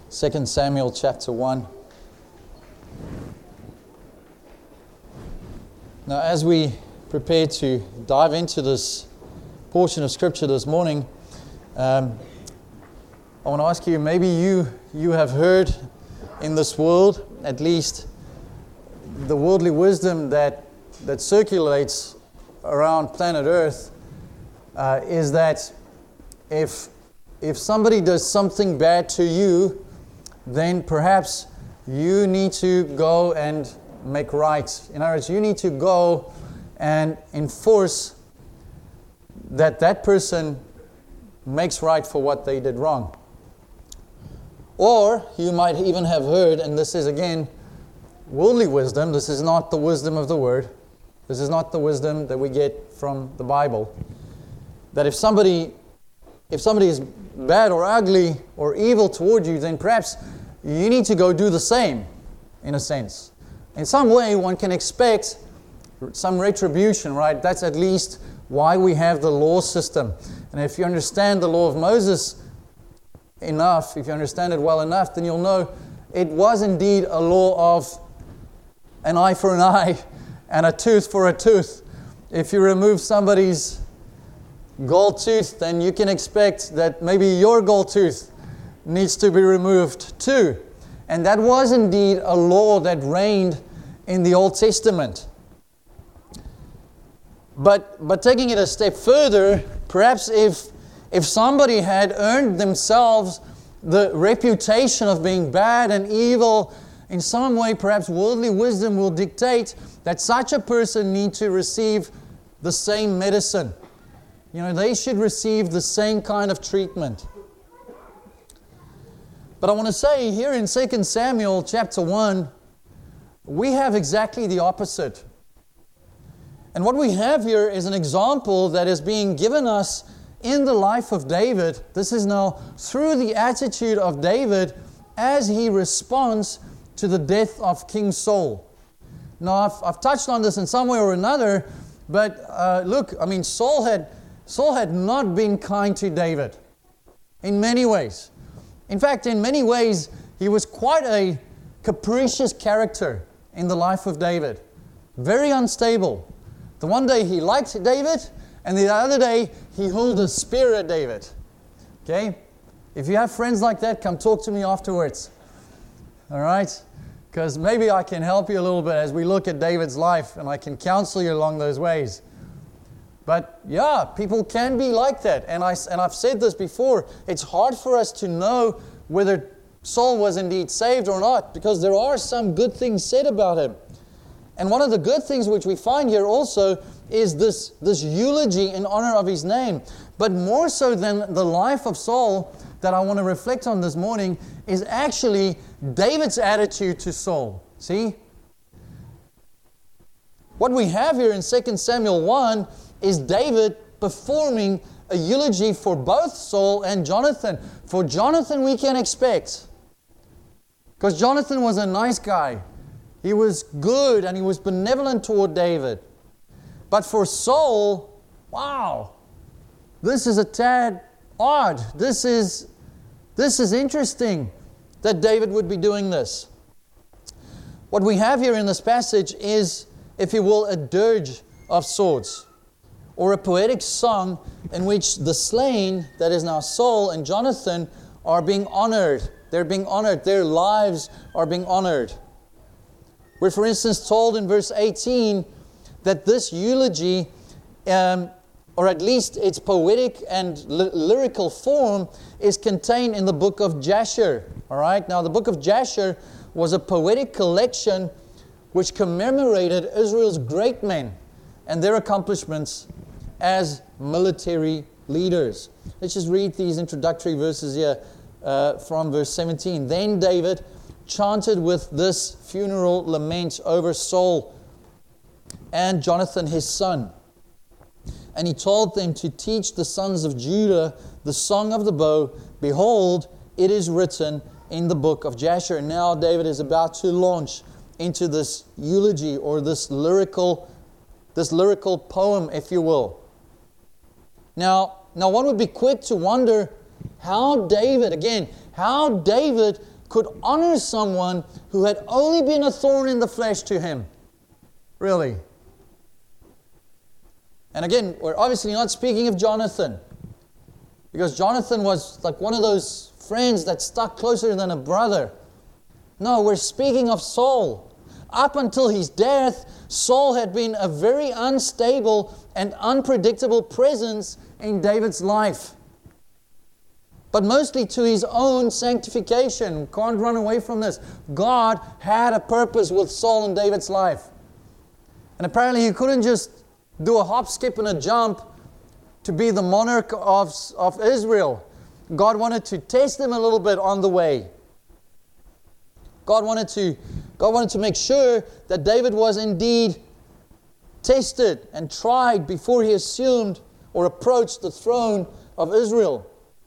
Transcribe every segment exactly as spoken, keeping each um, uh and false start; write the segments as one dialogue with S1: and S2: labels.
S1: Second Samuel chapter one. Now, as we prepare to dive into this portion of Scripture this morning, um, I want to ask you, maybe you you have heard in this world, at least the worldly wisdom that, that circulates around planet Earth, uh, is that if if somebody does something bad to you, then perhaps you need to go and make right. In other words, you need to go and enforce that that person makes right for what they did wrong. Or you might even have heard, and this is again worldly wisdom, this is not the wisdom of the Word, this is not the wisdom that we get from the Bible, that if somebody if somebody is bad or ugly or evil toward you, then perhaps you need to go do the same, in a sense. In some way, one can expect some retribution, right? That's at least why we have the law system. And if you understand the law of Moses enough, if you understand it well enough, then you'll know it was indeed a law of an eye for an eye and a tooth for a tooth. If you remove somebody's gold tooth, then you can expect that maybe your gold tooth needs to be removed too. And that was indeed a law that reigned in the Old Testament. But but taking it a step further, perhaps if if somebody had earned themselves the reputation of being bad and evil, in some way perhaps worldly wisdom will dictate that such a person need to receive the same medicine. You know, they should receive the same kind of treatment. But I want to say here in Second Samuel chapter one, we have exactly the opposite. And what we have here is an example that is being given us in the life of David. This is now through the attitude of David as he responds to the death of King Saul. Now, I've, I've touched on this in some way or another, but uh, look, I mean, Saul had Saul had not been kind to David in many ways. In fact, in many ways, he was quite a capricious character in the life of David. Very unstable. The one day he liked David, and the other day he hurled a spear at David. Okay? If you have friends like that, come talk to me afterwards. All right? Because maybe I can help you a little bit as we look at David's life, and I can counsel you along those ways. But yeah, people can be like that. And, I, and I've said this before, it's hard for us to know whether Saul was indeed saved or not, because there are some good things said about him. And one of the good things which we find here also is this, this eulogy in honor of his name. But more so than the life of Saul that I want to reflect on this morning is actually David's attitude to Saul. See? What we have here in Second Samuel one is David performing a eulogy for both Saul and Jonathan. For Jonathan we can expect, because Jonathan was a nice guy. He was good and he was benevolent toward David. But for Saul, wow, this is a tad odd. This is, this is interesting that David would be doing this. What we have here in this passage is, if you will, a dirge of swords, or a poetic song in which the slain, that is now Saul and Jonathan, are being honored. They're being honored. Their lives are being honored. We're, for instance, told in verse eighteen that this eulogy, um, or at least its poetic and ly- lyrical form, is contained in the book of Jasher. All right? Now, the book of Jasher was a poetic collection which commemorated Israel's great men and their accomplishments as military leaders. Let's just read these introductory verses here uh, from verse seventeen. Then David chanted with this funeral lament over Saul and Jonathan his son. And he told them to teach the sons of Judah the song of the bow. Behold, it is written in the book of Jasher. And now David is about to launch into this eulogy, or this lyrical, this lyrical poem, if you will. Now, now one would be quick to wonder how David, again, how David could honor someone who had only been a thorn in the flesh to him? Really? And again, we're obviously not speaking of Jonathan, because Jonathan was like one of those friends that stuck closer than a brother. No, we're speaking of Saul. Up until his death, Saul had been a very unstable and unpredictable presence in David's life. But mostly to his own sanctification. Can't run away from this. God had a purpose with Saul in David's life. And apparently he couldn't just do a hop, skip, and a jump to be the monarch of, of Israel. God wanted to test him a little bit on the way. God wanted to, God wanted to make sure that David was indeed tested and tried before he assumed or approached the throne of Israel.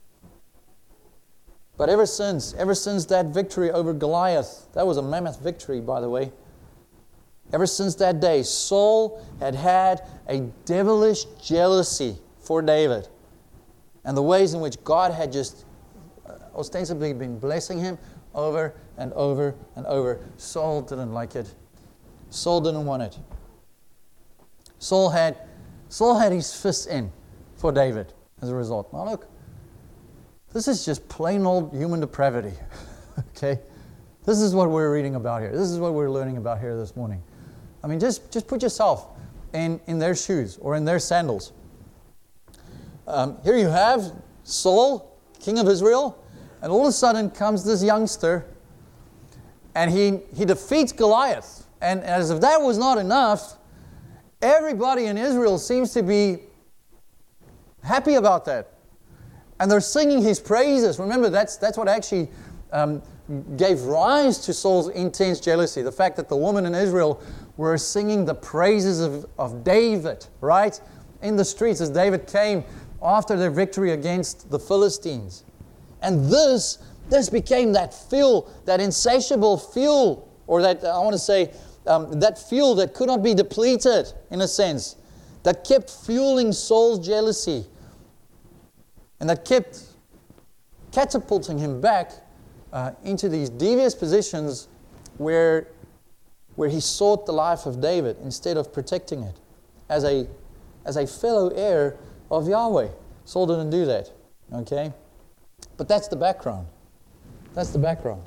S1: But ever since, ever since that victory over Goliath, that was a mammoth victory, by the way. Ever since that day, Saul had had a devilish jealousy for David. And the ways in which God had just ostensibly been blessing him over and over and over. Saul didn't like it. Saul didn't want it. Saul had, Saul had his fists in for David as a result. Now look, this is just plain old human depravity. Okay? This is what we're reading about here. This is what we're learning about here this morning. I mean, just, just put yourself in, in their shoes or in their sandals. Um, here you have Saul, king of Israel, and all of a sudden comes this youngster, and he, he defeats Goliath. And as if that was not enough, everybody in Israel seems to be happy about that. And they're singing his praises. Remember, that's, that's what actually um, gave rise to Saul's intense jealousy. The fact that the women in Israel were singing the praises of, of David, right? In the streets as David came after their victory against the Philistines. And this, this became that fuel, that insatiable fuel, or that, I want to say, um, that fuel that could not be depleted, in a sense, that kept fueling Saul's jealousy, and that kept catapulting him back uh, into these devious positions where, where he sought the life of David instead of protecting it as a, as a fellow heir of Yahweh. Saul didn't do that, okay? But that's the background. That's the background.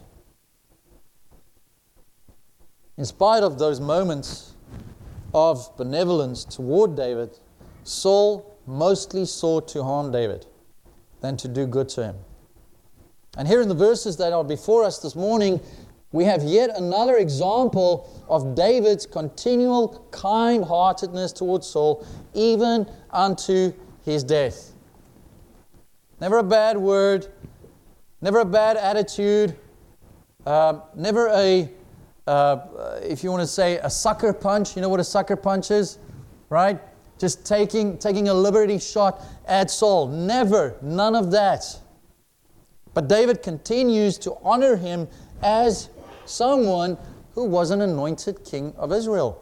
S1: In spite of those moments of benevolence toward David, Saul mostly sought to harm David than to do good to him. And here in the verses that are before us this morning, we have yet another example of David's continual kind-heartedness towards Saul, even unto his death. Never a bad word, never a bad attitude, uh, never a, uh, if you want to say, a sucker punch. You know what a sucker punch is, right? Just taking, taking a liberty shot at Saul. Never, none of that. But David continues to honor him as someone who was an anointed king of Israel.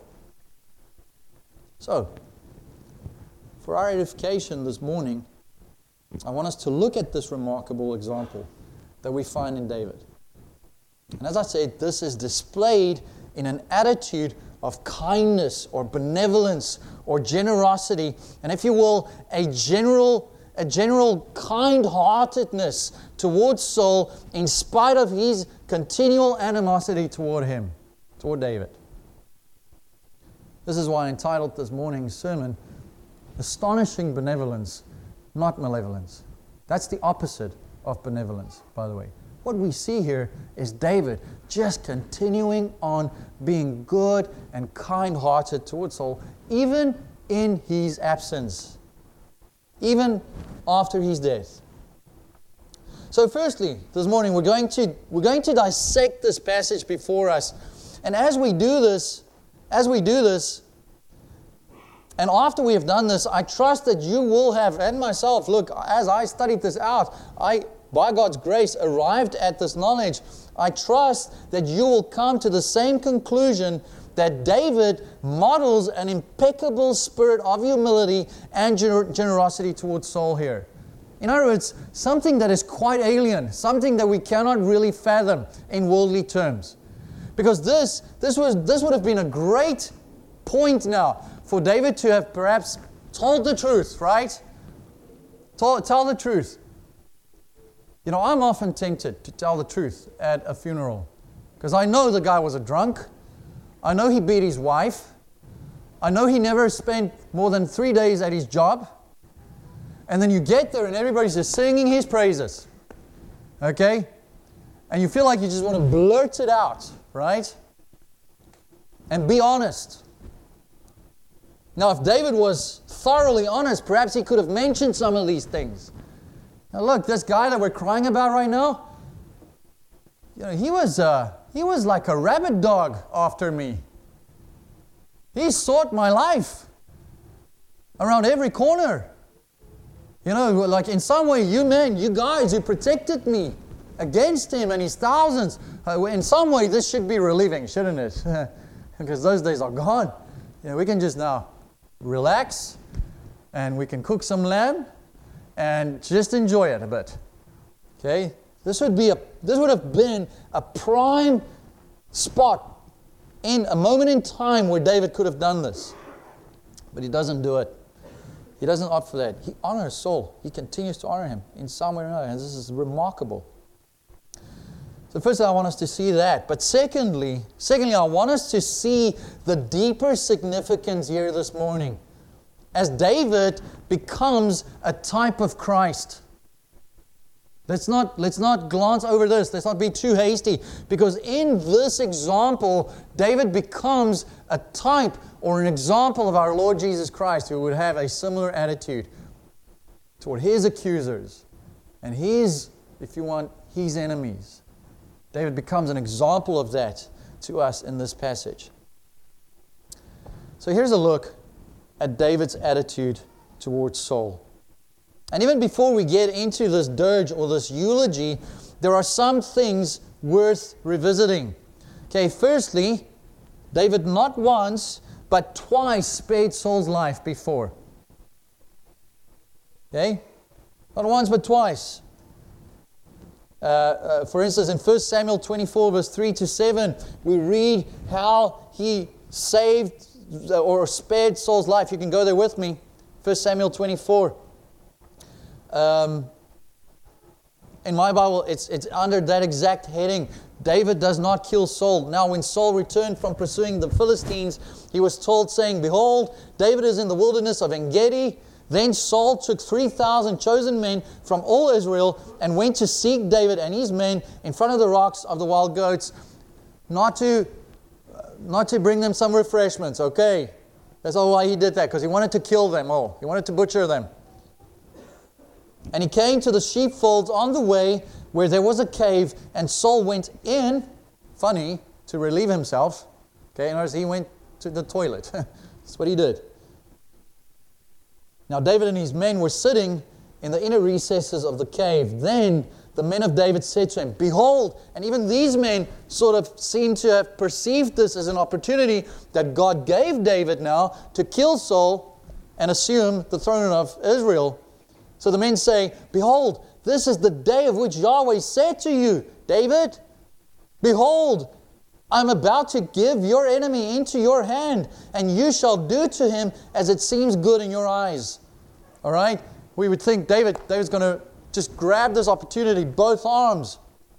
S1: So, for our edification this morning, I want us to look at this remarkable example that we find in David. And as I said, this is displayed in an attitude of kindness or benevolence or generosity, and if you will, a general, a general kind-heartedness towards Saul in spite of his continual animosity toward him, toward David. This is why I entitled this morning's sermon, Astonishing Benevolence, Not Malevolence. That's the opposite of benevolence, by the way. What we see here is David just continuing on being good and kind-hearted towards Saul, even in his absence, even after his death. So firstly, this morning we're going to we're going to dissect this passage before us. And as we do this, as we do this, and after we have done this, I trust that you will have, and myself, look, as I studied this out, I, by God's grace, arrived at this knowledge. I trust that you will come to the same conclusion that David models an impeccable spirit of humility and gener- generosity towards Saul here. In other words, something that is quite alien, something that we cannot really fathom in worldly terms. Because this, this was, this would have been a great point now for David to have perhaps told the truth, right? Tell, tell the truth. You know, I'm often tempted to tell the truth at a funeral because I know the guy was a drunk. I know he beat his wife. I know he never spent more than three days at his job. And then you get there and everybody's just singing his praises. Okay? And you feel like you just want to blurt it out, right? And be honest. Now, if David was thoroughly honest, perhaps he could have mentioned some of these things. Now, look, this guy that we're crying about right now, you know, he was uh, he was like a rabid dog after me. He sought my life around every corner. You know, like in some way, you men, you guys, you protected me against him and his thousands. Uh, in some way, this should be relieving, shouldn't it? Because those days are gone. You know, we can just now relax and we can cook some lamb and just enjoy it a bit. Okay? This would be a this would have been a prime spot in a moment in time where David could have done this. But he doesn't do it. He doesn't opt for that. He honors Saul. He continues to honor him in some way or another. And this is remarkable. So first I want us to see that. But secondly, secondly, I want us to see the deeper significance here this morning. As David becomes a type of Christ. Let's not, let's not glance over this. Let's not be too hasty. Because in this example, David becomes a type or an example of our Lord Jesus Christ, who would have a similar attitude toward His accusers and His, if you want, His enemies. David becomes an example of that to us in this passage. So here's a look at David's attitude towards Saul. And even before we get into this dirge or this eulogy, there are some things worth revisiting. Okay, firstly, David not once, but twice spared Saul's life before. Okay? Not once, but twice. Uh, uh, for instance, in First Samuel twenty-four, verse three to seven, we read how he saved or spared Saul's life. You can go there with me. First Samuel twenty-four. Um, in my Bible, it's, it's under that exact heading. David does not kill Saul. Now, when Saul returned from pursuing the Philistines, he was told, saying, "Behold, David is in the wilderness of En-Gedi." Then Saul took three thousand chosen men from all Israel and went to seek David and his men in front of the rocks of the wild goats, not to, not to bring them some refreshments, okay? That's all why he did that, because he wanted to kill them all. He wanted to butcher them. And he came to the sheepfolds on the way where there was a cave, and Saul went in, funny, to relieve himself. Okay, in other words, he went to the toilet. That's what he did. Now David and his men were sitting in the inner recesses of the cave. Then the men of David said to him, "Behold," and even these men sort of seem to have perceived this as an opportunity that God gave David now to kill Saul and assume the throne of Israel. So the men say, "Behold, this is the day of which Yahweh said to you, David, behold, I'm about to give your enemy into your hand, and you shall do to him as it seems good in your eyes." All right? We would think David, David's going to just grab this opportunity, both arms.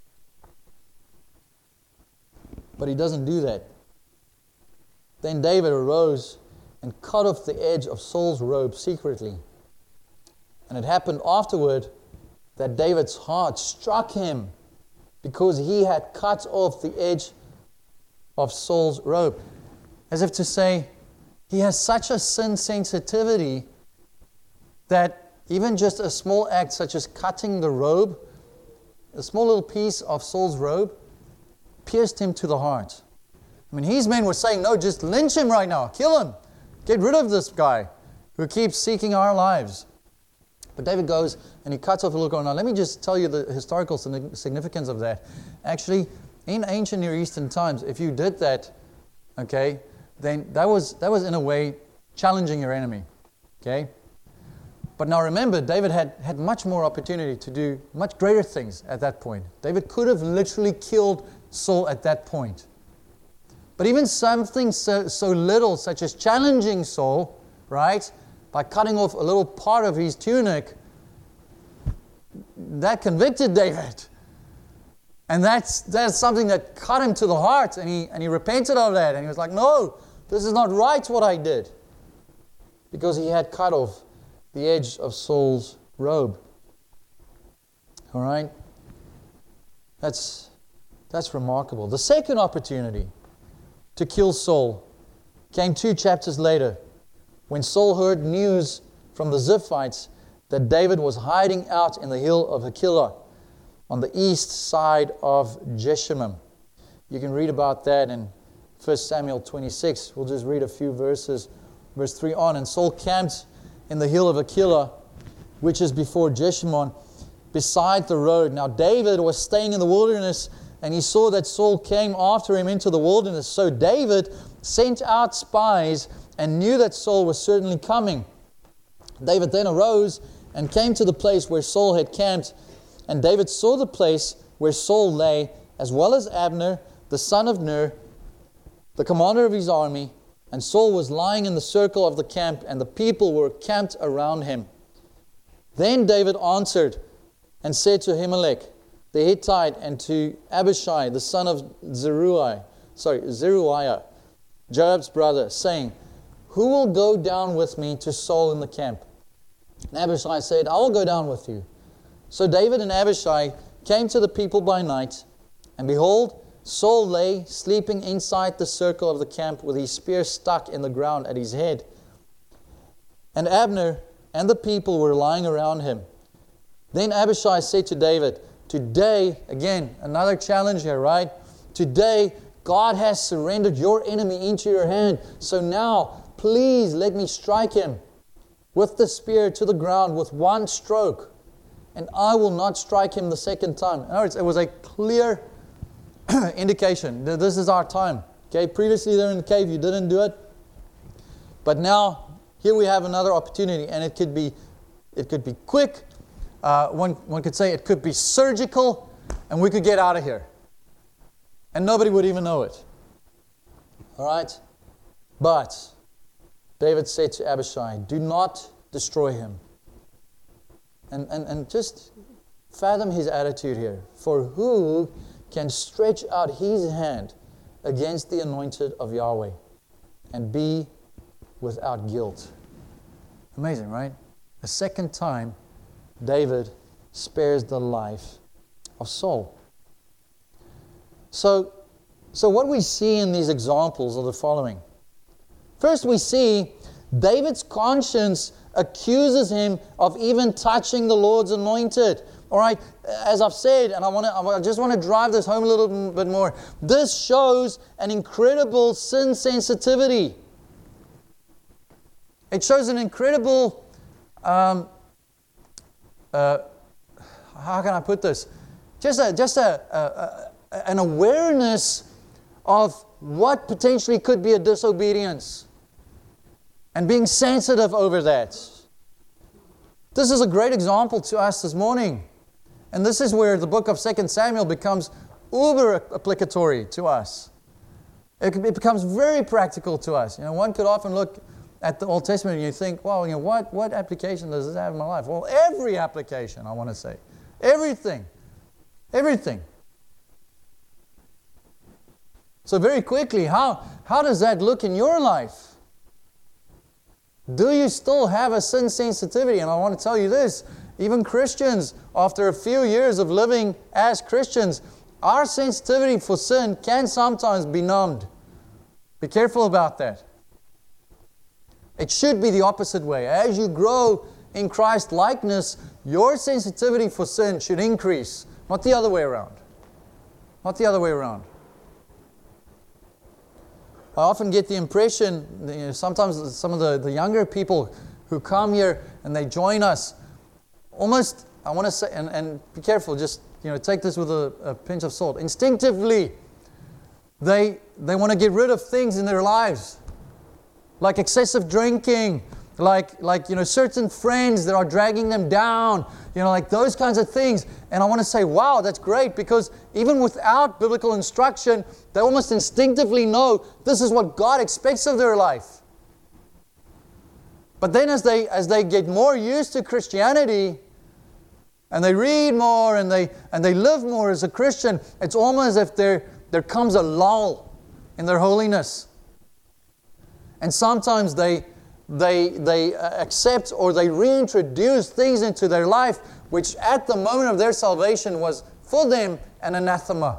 S1: But he doesn't do that. Then David arose and cut off the edge of Saul's robe secretly. And it happened afterward that David's heart struck him because he had cut off the edge of Saul's robe. As if to say, he has such a sin sensitivity that even just a small act such as cutting the robe, a small little piece of Saul's robe, pierced him to the heart. I mean, his men were saying, "No, just lynch him right now. Kill him. Get rid of this guy who keeps seeking our lives." But David goes and he cuts off the little. Now, let me just tell you the historical significance of that. Actually, in ancient Near Eastern times, if you did that, okay, then that was that was in a way challenging your enemy. Okay? But now remember, David had, had much more opportunity to do much greater things at that point. David could have literally killed Saul at that point. But even something so, so little, such as challenging Saul, right, by cutting off a little part of his tunic, that convicted David. And that's that's something that cut him to the heart, and he and he repented of that, and he was like, no, this is not right what I did. Because he had cut off the edge of Saul's robe. All right? That's that's remarkable. The second opportunity to kill Saul came two chapters later, when Saul heard news from the Ziphites that David was hiding out in the hill of Hachilah on the east side of Jeshimon. You can read about that in First Samuel twenty-six. We'll just read a few verses, verse three on. And Saul camped in the hill of Hachilah, which is before Jeshimon, beside the road. Now David was staying in the wilderness, and he saw that Saul came after him into the wilderness. So David sent out spies and knew that Saul was certainly coming. David then arose and came to the place where Saul had camped. And David saw the place where Saul lay, as well as Abner, the son of Ner, the commander of his army. And Saul was lying in the circle of the camp, and the people were camped around him. Then David answered and said to Ahimelech the Hittite, and to Abishai, the son of Zeruiah, sorry, Zeruiah, Joab's brother, saying, who will go down with me to Saul in the camp? And Abishai said, I will go down with you. So David and Abishai came to the people by night, and behold, Saul lay sleeping inside the circle of the camp with his spear stuck in the ground at his head. And Abner and the people were lying around him. Then Abishai said to David, today, again, another challenge here, right? Today, God has surrendered your enemy into your hand. So now, please let me strike him with the spear to the ground with one stroke, and I will not strike him the second time. In other words, it was a clear indication that this is our time. Okay, previously there in the cave, you didn't do it. But now, here we have another opportunity, and it could be it could be quick. Uh, one, one could say it could be surgical, and we could get out of here. And nobody would even know it. All right? But David said to Abishai, do not destroy him. And, and, and just fathom his attitude here. For who can stretch out his hand against the anointed of Yahweh and be without guilt? Amazing, right? A second time, David spares the life of Saul. So, so what we see in these examples are the following. First, we see David's conscience accuses him of even touching the Lord's anointed. All right, as I've said, and I want to, I just want to drive this home a little bit more. This shows an incredible sin sensitivity. It shows an incredible, um, uh, how can I put this? Just a, just a, a, a, an awareness of what potentially could be a disobedience, and being sensitive over that. This is a great example to us this morning. And this is where the book of Second Samuel becomes uber applicatory to us. It, it becomes very practical to us. You know, one could often look at the Old Testament and you think, well, you know, what, what application does this have in my life? Well, every application, I want to say. Everything. Everything. So very quickly, how, how does that look in your life? Do you still have a sin sensitivity? And I want to tell you this, even Christians, after a few years of living as Christians, our sensitivity for sin can sometimes be numbed. Be careful about that. It should be the opposite way. As you grow in Christ likeness, your sensitivity for sin should increase, not the other way around. Not the other way around. I often get the impression, you know, sometimes some of the, the younger people who come here and they join us, almost, I want to say, and, and be careful, just, you know, take this with a, a pinch of salt. Instinctively, they, they want to get rid of things in their lives, like excessive drinking, Like, like, you know, certain friends that are dragging them down, you know, like those kinds of things. And I want to say, wow, that's great, because even without biblical instruction, they almost instinctively know this is what God expects of their life. But then as they, as they get more used to Christianity, and they read more, and they, and they live more as a Christian, it's almost as if there, there comes a lull in their holiness. And sometimes they... They, they accept or they reintroduce things into their life which at the moment of their salvation was for them an anathema.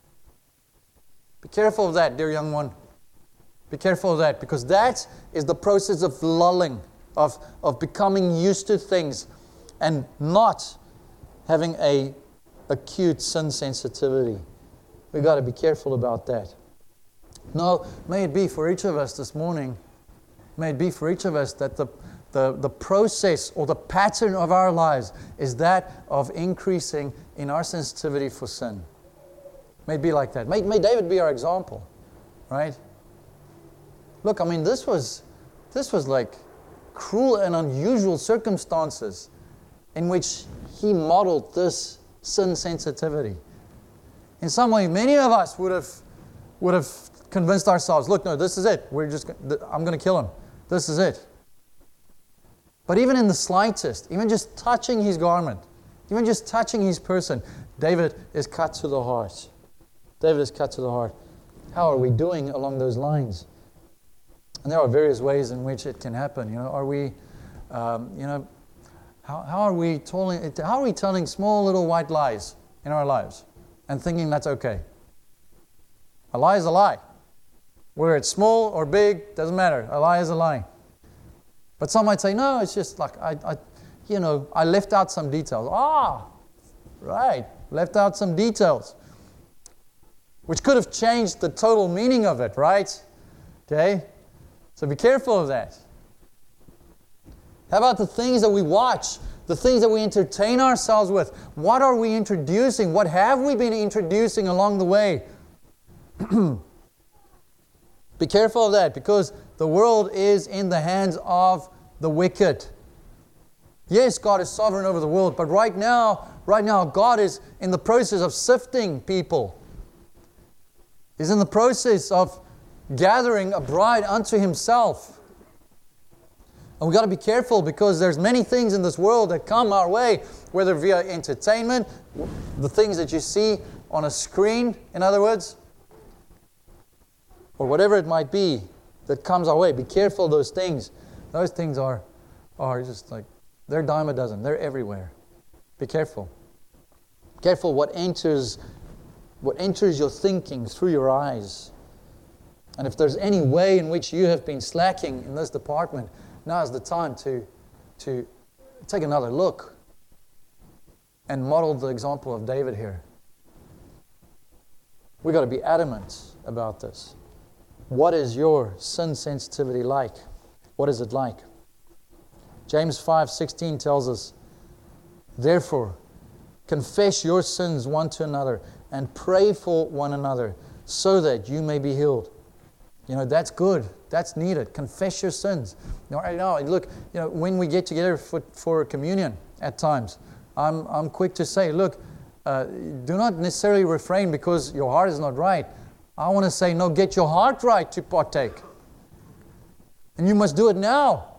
S1: Be careful of that, dear young one. Be careful of that, because that is the process of lulling, of, of becoming used to things and not having a acute sin sensitivity. We've got to be careful about that. No, may it be for each of us this morning, may it be for each of us that the, the, the process or the pattern of our lives is that of increasing in our sensitivity for sin. May it be like that. May, may David be our example, right? Look, I mean, this was, this was like cruel and unusual circumstances in which he modeled this sin sensitivity. In some way, many of us would have, would have convinced ourselves, look, no, this is it. We're just, I'm going to kill him. This is it. But even in the slightest, even just touching his garment, even just touching his person, David is cut to the heart. David is cut to the heart. How are we doing along those lines? And there are various ways in which it can happen. You know, are we, um, you know, how, how are we telling, how are we telling small little white lies in our lives and thinking that's okay? A lie is a lie. Whether it's small or big, doesn't matter. A lie is a lie. But some might say, no, it's just like, I, I, you know, I left out some details. Ah, right, left out some details. Which could have changed the total meaning of it, right? Okay? So be careful of that. How about the things that we watch? The things that we entertain ourselves with? What are we introducing? What have we been introducing along the way? Be careful of that, because the world is in the hands of the wicked. Yes, God is sovereign over the world, but right now, right now, God is in the process of sifting people. He's in the process of gathering a bride unto Himself. And we've got to be careful, because there's many things in this world that come our way, whether via entertainment, the things that you see on a screen, in other words, or whatever it might be that comes our way. Be careful of those things. Those things are, are just like, they're a dime a dozen. They're everywhere. Be careful. Careful what enters, what enters your thinking through your eyes. And if there's any way in which you have been slacking in this department, now is the time to, to take another look and model the example of David here. We've got to be adamant about this. What is your sin sensitivity like? What is it like? James five sixteen tells us, therefore, confess your sins one to another and pray for one another so that you may be healed. You know, that's good. That's needed. Confess your sins. You know, right now, look, you know, when we get together for, for communion at times, I'm, I'm quick to say, look, uh, do not necessarily refrain because your heart is not right. I want to say, no, get your heart right to partake. And you must do it now.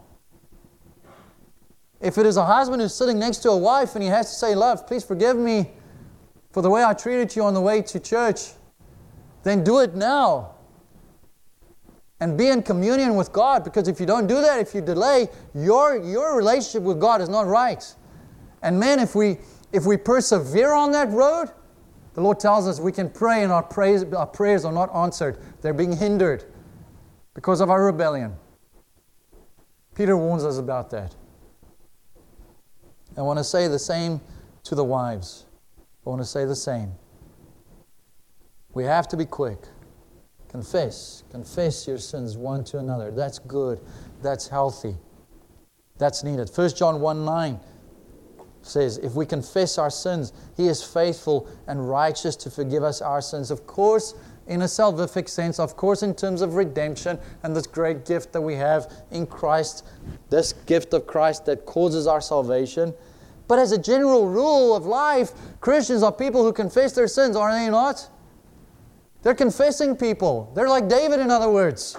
S1: If it is a husband who's sitting next to a wife and he has to say, love, please forgive me for the way I treated you on the way to church, then do it now. And be in communion with God, because if you don't do that, if you delay, your, your relationship with God is not right. And man, if we, if we persevere on that road, the Lord tells us we can pray and our prayers, our prayers are not answered. They're being hindered because of our rebellion. Peter warns us about that. I want to say the same to the wives. I want to say the same. We have to be quick. Confess. Confess your sins one to another. That's good. That's healthy. That's needed. First John one nine says, if we confess our sins, He is faithful and righteous to forgive us our sins. Of course, in a salvific sense, of course, in terms of redemption and this great gift that we have in Christ, this gift of Christ that causes our salvation. But as a general rule of life, Christians are people who confess their sins, are they not? They're confessing people. They're like David, in other words.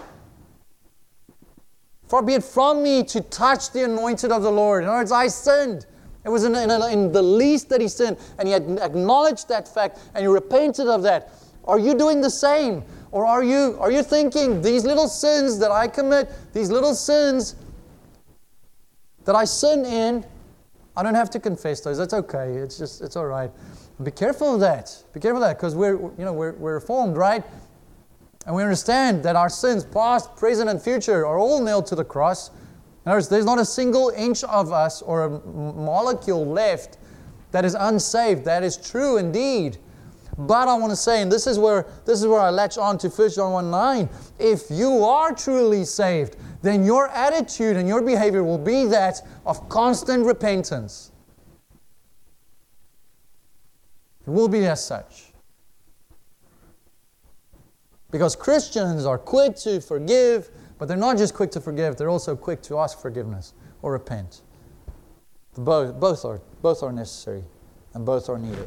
S1: Far be it from me to touch the anointed of the Lord. In other words, I sinned. It was in, in, in the least that he sinned, and he had acknowledged that fact, and he repented of that. Are you doing the same? Or are you, are you thinking, these little sins that I commit, these little sins that I sin in, I don't have to confess those. That's okay. It's just, it's all right. Be careful of that. Be careful of that, because we're, you know, we're, we're reformed, right? And we understand that our sins, past, present, and future, are all nailed to the cross. In other words, there's not a single inch of us or a molecule left that is unsaved. That is true indeed. But I want to say, and this is where this is where I latch on to First John one nine, if you are truly saved, then your attitude and your behavior will be that of constant repentance. It will be as such. Because Christians are quick to forgive, but they're not just quick to forgive, they're also quick to ask forgiveness or repent. Both, both, are, both are necessary and both are needed.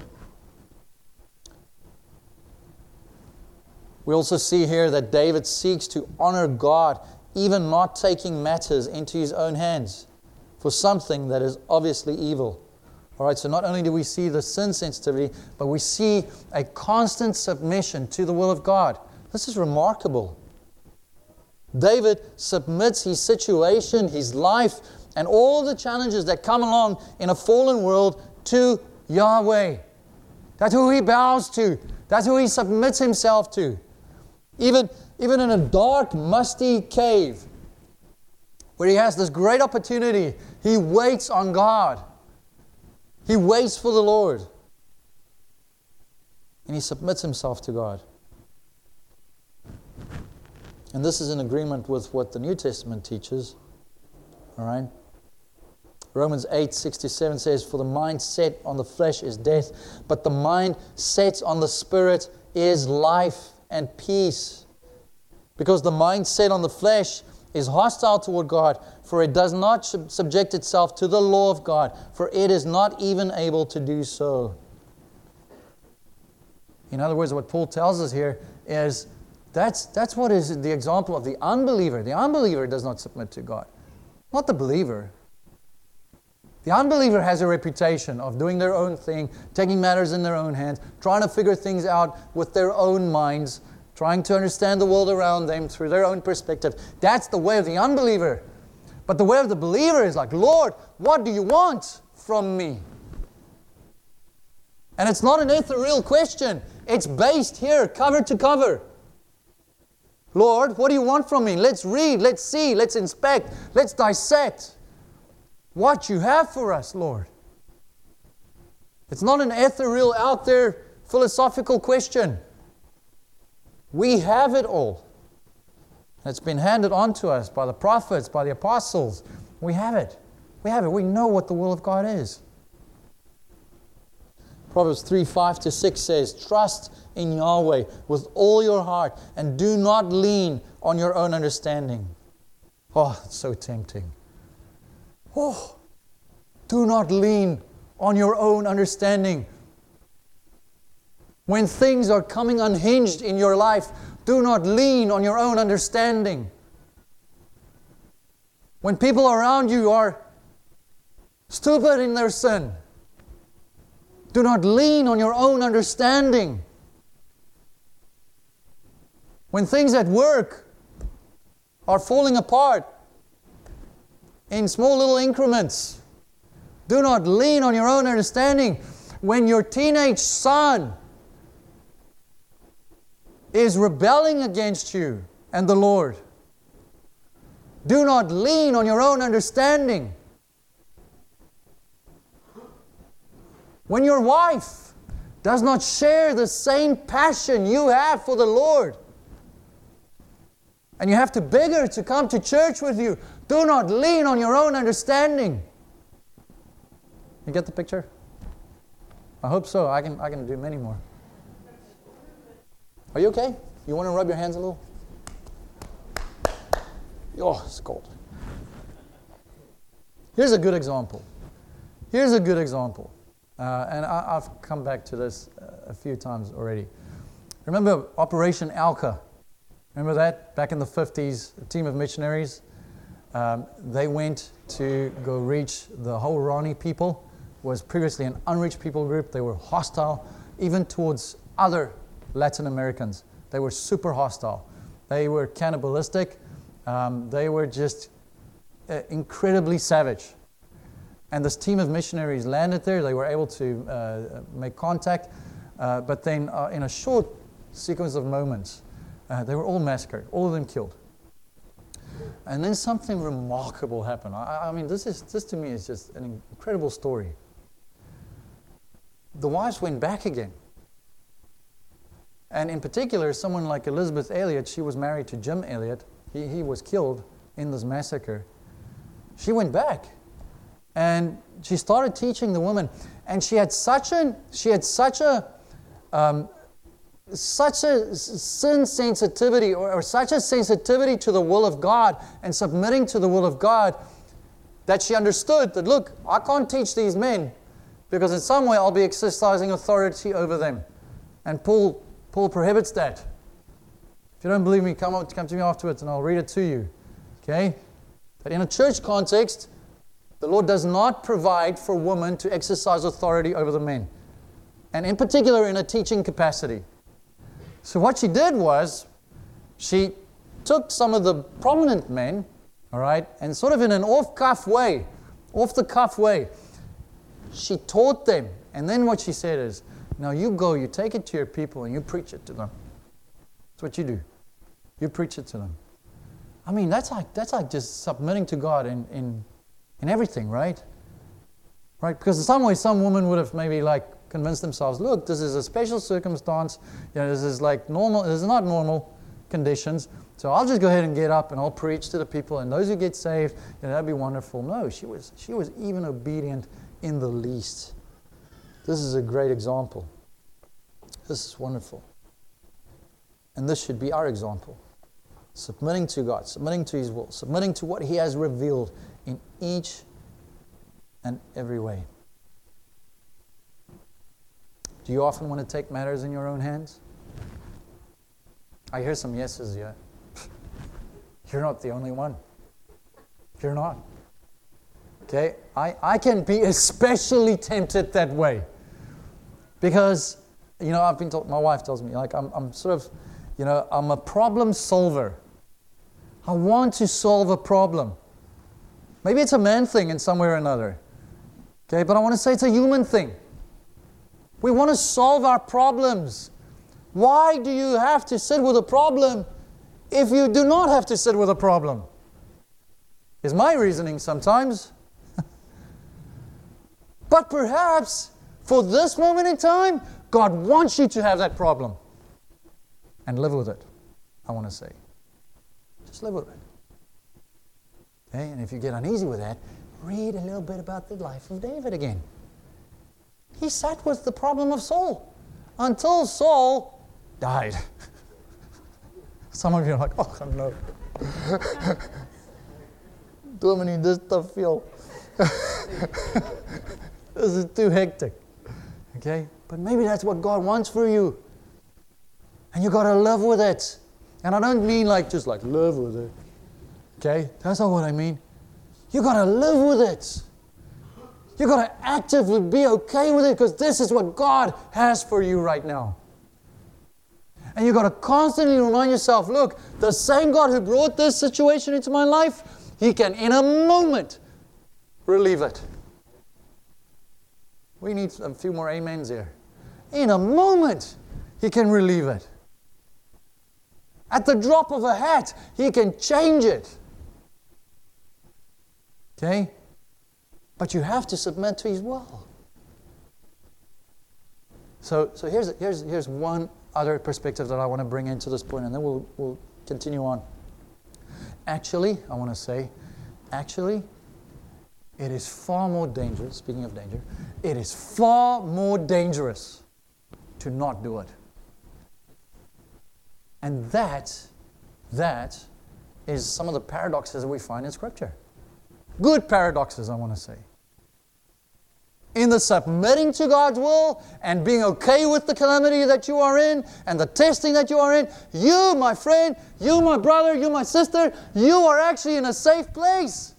S1: We also see here that David seeks to honor God, even not taking matters into his own hands for something that is obviously evil. All right, so not only do we see the sin sensitivity, but we see a constant submission to the will of God. This is remarkable. David submits his situation, his life, and all the challenges that come along in a fallen world to Yahweh. That's who he bows to. That's who he submits himself to. Even, even in a dark, musty cave where he has this great opportunity, he waits on God. He waits for the Lord. And he submits himself to God. And this is in agreement with what the New Testament teaches. All right? Romans eight sixty-seven says, for the mind set on the flesh is death, but the mind set on the Spirit is life and peace. Because the mind set on the flesh is hostile toward God, for it does not sub- subject itself to the law of God, for it is not even able to do so. In other words, what Paul tells us here is that's, that's what is the example of the unbeliever. The unbeliever does not submit to God, not the believer. The unbeliever has a reputation of doing their own thing, taking matters in their own hands, trying to figure things out with their own minds, trying to understand the world around them through their own perspective. That's the way of the unbeliever. But the way of the believer is like, Lord, what do you want from me? And it's not an ethereal question. It's based here, cover to cover. Lord, what do you want from me? Let's read, let's see, let's inspect, let's dissect what you have for us, Lord. It's not an ethereal, out there, philosophical question. We have it all. It's been handed on to us by the prophets, by the apostles. We have it. We have it. We know what the will of God is. Proverbs three, five to six says, trust in Yahweh with all your heart and do not lean on your own understanding. Oh, it's so tempting. Oh, do not lean on your own understanding. When things are coming unhinged in your life, do not lean on your own understanding. When people around you are stupid in their sin, do not lean on your own understanding. When things at work are falling apart in small little increments, do not lean on your own understanding. When your teenage son is rebelling against you and the Lord, do not lean on your own understanding. When your wife does not share the same passion you have for the Lord, and you have to beg her to come to church with you, do not lean on your own understanding. You get the picture? I hope so. I can, I can do many more. Are you okay? You want to rub your hands a little? Oh, it's cold. Here's a good example. Here's a good example. Uh, and I, I've come back to this uh, a few times already. Remember Operation Alka? Remember that? Back in the fifties, a team of missionaries. Um, they went to go reach the Haurani people. It was previously an unreached people group. They were hostile, even towards other Latin Americans. They were super hostile. They were cannibalistic. Um, they were just uh, incredibly savage. And this team of missionaries landed there. They were able to uh, make contact. Uh, but then uh, in a short sequence of moments, uh, they were all massacred, all of them killed. And then something remarkable happened. I, I mean, this is this to me is just an incredible story. The wives went back again. And in particular, someone like Elizabeth Elliot, she was married to Jim Elliot. He, he was killed in this massacre. She went back. And she started teaching the women. And she had such a, she had such a, um, such a sin sensitivity or, or such a sensitivity to the will of God and submitting to the will of God that she understood that, look, I can't teach these men because in some way I'll be exercising authority over them. And Paul, Paul prohibits that. If you don't believe me, come, up, come to me afterwards and I'll read it to you. Okay? But in a church context, the Lord does not provide for women to exercise authority over the men. And in particular in a teaching capacity. So what she did was, she took some of the prominent men, all right, and sort of in an off-cuff way, off-the-cuff way, she taught them. And then what she said is, now you go, you take it to your people and you preach it to them. That's what you do. You preach it to them. I mean, that's like that's like just submitting to God in, in, in everything, right? Right? Because in some way, some woman would have maybe like convince themselves, look, this is a special circumstance, you know, this is like normal, this is not normal conditions, so I'll just go ahead and get up and I'll preach to the people, and those who get saved, you know, that'd be wonderful. No, she was she was even obedient in the least. This is a great example. This is wonderful. And this should be our example. Submitting to God, submitting to His will, submitting to what He has revealed in each and every way. Do you often want to take matters in your own hands? I hear some yeses here. You're not the only one. You're not. Okay? I, I can be especially tempted that way. Because, you know, I've been told, my wife tells me, like, I'm, I'm sort of, you know, I'm a problem solver. I want to solve a problem. Maybe it's a man thing in some way or another. Okay? But I want to say it's a human thing. We want to solve our problems. Why do you have to sit with a problem if you do not have to sit with a problem? Is my reasoning sometimes. But perhaps for this moment in time, God wants you to have that problem. And live with it, I want to say. Just live with it. Okay? And if you get uneasy with that, read a little bit about the life of David again. He sat with the problem of Saul until Saul died. Some of you are like, oh no. Dominee, this stuff feel. This is too hectic. Okay? But maybe that's what God wants for you. And you got to live with it. And I don't mean like just like live with it. Okay? That's not what I mean. You got to live with it. You got to actively be okay with it because this is what God has for you right now. And you got to constantly remind yourself, look, the same God who brought this situation into my life, He can in a moment relieve it. We need a few more amens here. In a moment, He can relieve it. At the drop of a hat, He can change it. Okay? But you have to submit to His will. So, so here's, here's, here's one other perspective that I want to bring into this point, and then we'll, we'll continue on. Actually, I want to say, actually, it is far more dangerous, speaking of danger, it is far more dangerous to not do it. And that, that is some of the paradoxes that we find in Scripture. Good paradoxes, I want to say. In the submitting to God's will and being okay with the calamity that you are in and the testing that you are in, you, my friend, you, my brother, you, my sister, you are actually in a safe place.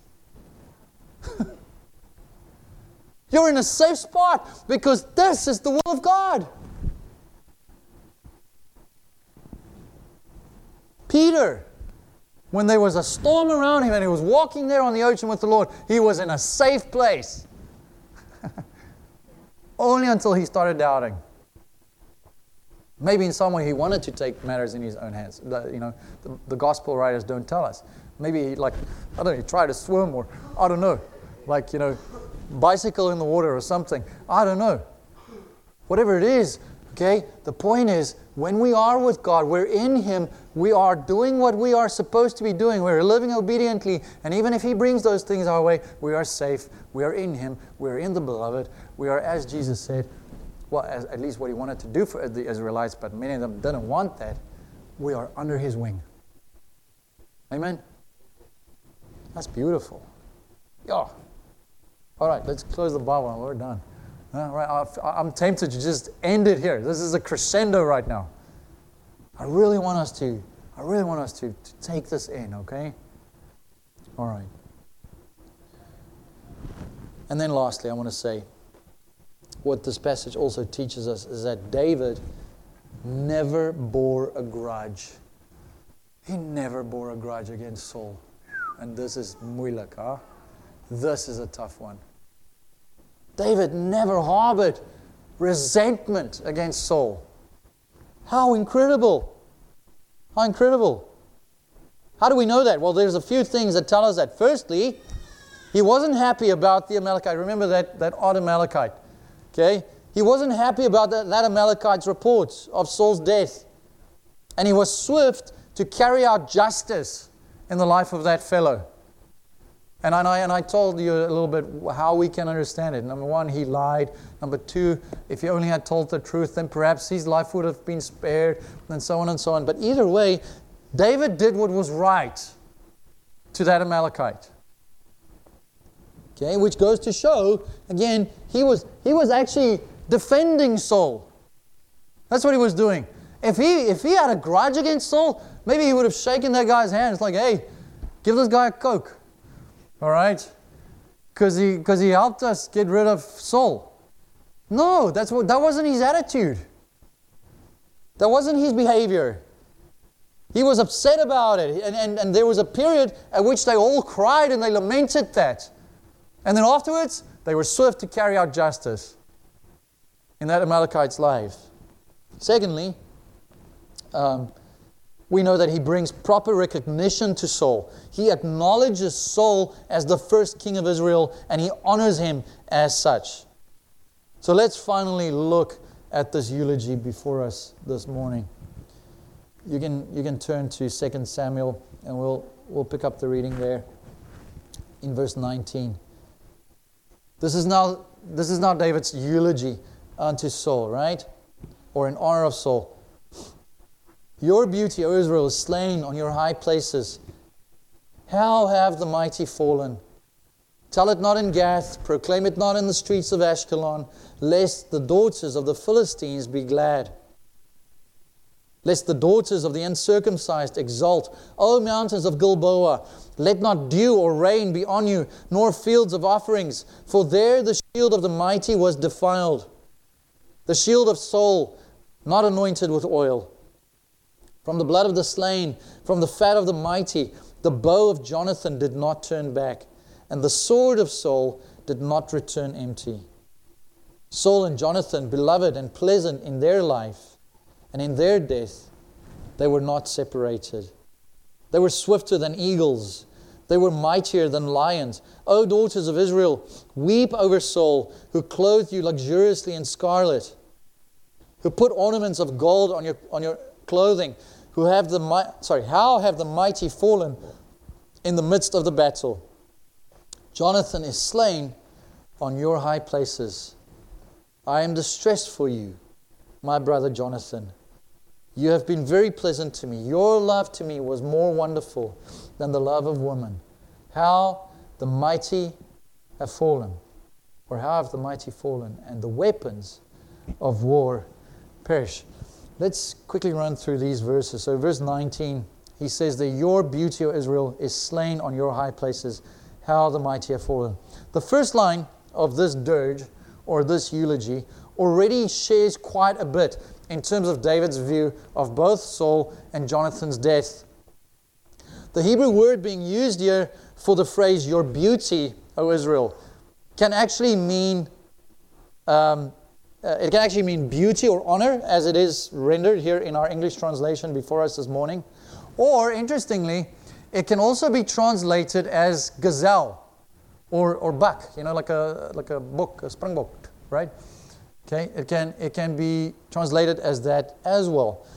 S1: You're in a safe spot because this is the will of God. Peter, when there was a storm around him and he was walking there on the ocean with the Lord, he was in a safe place. Only until he started doubting. Maybe in some way he wanted to take matters in his own hands. The, you know, the, the gospel writers don't tell us. Maybe he, like, I don't know, he tried to swim or, I don't know, like, you know, bicycle in the water or something. I don't know. Whatever it is, okay, the point is, when we are with God, we're in Him, we are doing what we are supposed to be doing, we're living obediently, and even if He brings those things our way, we are safe, we are in Him, we are in the Beloved, we are, as Jesus said, well, as, at least what He wanted to do for the Israelites, but many of them didn't want that, we are under His wing. Amen? That's beautiful. Yeah. All right, let's close the Bible and we're done. All right, I'm tempted to just end it here. This is a crescendo right now. I really want us to, I really want us to, to take this in, okay? All right. And then lastly, I want to say, what this passage also teaches us is that David never bore a grudge. He never bore a grudge against Saul. And this is moeilijk, huh? This is a tough one. David never harbored resentment against Saul. How incredible. How incredible. How do we know that? Well, there's a few things that tell us that. Firstly, he wasn't happy about the Amalekite. Remember that, that odd Amalekite. Okay? He wasn't happy about that, that Amalekite's report of Saul's death. And he was swift to carry out justice in the life of that fellow. And I, and I told you a little bit how we can understand it. Number one, he lied. Number two, if he only had told the truth, then perhaps his life would have been spared, and so on and so on. But either way, David did what was right to that Amalekite. Okay, which goes to show, again, he was he was actually defending Saul. That's what he was doing. If he if he had a grudge against Saul, maybe he would have shaken that guy's hand. It's like, hey, give this guy a Coke. All right? Because he, because he helped us get rid of Saul. No, that's what, that wasn't his attitude. That wasn't his behavior. He was upset about it. And, and, and there was a period at which they all cried and they lamented that. And then afterwards, they were swift to carry out justice in that Amalekite's life. Secondly, um, we know that he brings proper recognition to Saul. He acknowledges Saul as the first king of Israel, and he honors him as such. So let's finally look at this eulogy before us this morning. You can you can turn to Second Samuel, and we'll we'll pick up the reading there in verse nineteen. This is now this is now David's eulogy unto Saul, right? Or in honor of Saul. Your beauty, O Israel, is slain on your high places. How have the mighty fallen? Tell it not in Gath, proclaim it not in the streets of Ashkelon, lest the daughters of the Philistines be glad. Lest the daughters of the uncircumcised exult. O mountains of Gilboa, let not dew or rain be on you, nor fields of offerings, for there the shield of the mighty was defiled, the shield of Saul, not anointed with oil. From the blood of the slain, from the fat of the mighty, the bow of Jonathan did not turn back, and the sword of Saul did not return empty. Saul and Jonathan, beloved and pleasant in their life, and in their death, they were not separated. They were swifter than eagles. They were mightier than lions. O daughters of Israel, weep over Saul, who clothed you luxuriously in scarlet, who put ornaments of gold on your on your clothing, who have the sorry, how have the mighty fallen in the midst of the battle? Jonathan is slain on your high places. I am distressed for you, my brother Jonathan. You have been very pleasant to me. Your love to me was more wonderful than the love of woman. How the mighty have fallen, or how have the mighty fallen, and the weapons of war perish. Let's quickly run through these verses. So verse nineteen, he says that your beauty, O Israel, is slain on your high places. How the mighty have fallen. The first line of this dirge, or this eulogy, already shares quite a bit in terms of David's view of both Saul and Jonathan's death. The Hebrew word being used here for the phrase, your beauty, O Israel, can actually mean, um, uh, it can actually mean beauty or honor, as it is rendered here in our English translation before us this morning. Or, interestingly, it can also be translated as gazelle or, or buck, you know, like a like a book, a springbok, right? Okay, it can it can be translated as that as well.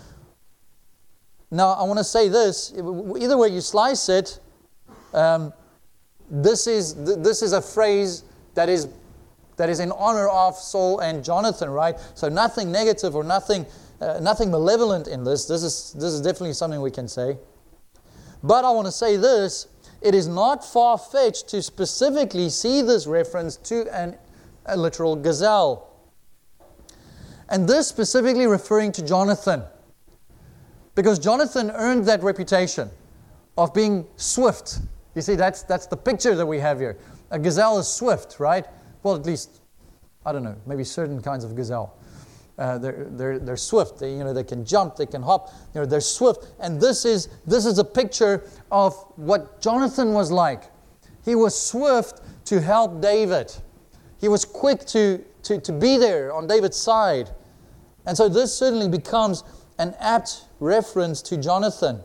S1: Now, I want to say this: either way you slice it, um, this is this is a phrase that is that is in honor of Saul and Jonathan, right? So nothing negative or nothing uh, nothing malevolent in this. This is this is definitely something we can say. But I want to say this: it is not far-fetched to specifically see this reference to an, a literal gazelle. And this specifically referring to Jonathan. Because Jonathan earned that reputation of being swift. You see, that's that's the picture that we have here. A gazelle is swift, right? Well, at least, I don't know, maybe certain kinds of gazelle. Uh, they're they're they're swift. They you know they can jump, they can hop. You know they're swift. And this is this is a picture of what Jonathan was like. He was swift to help David. He was quick to to to be there on David's side. And so this certainly becomes an apt reference to Jonathan.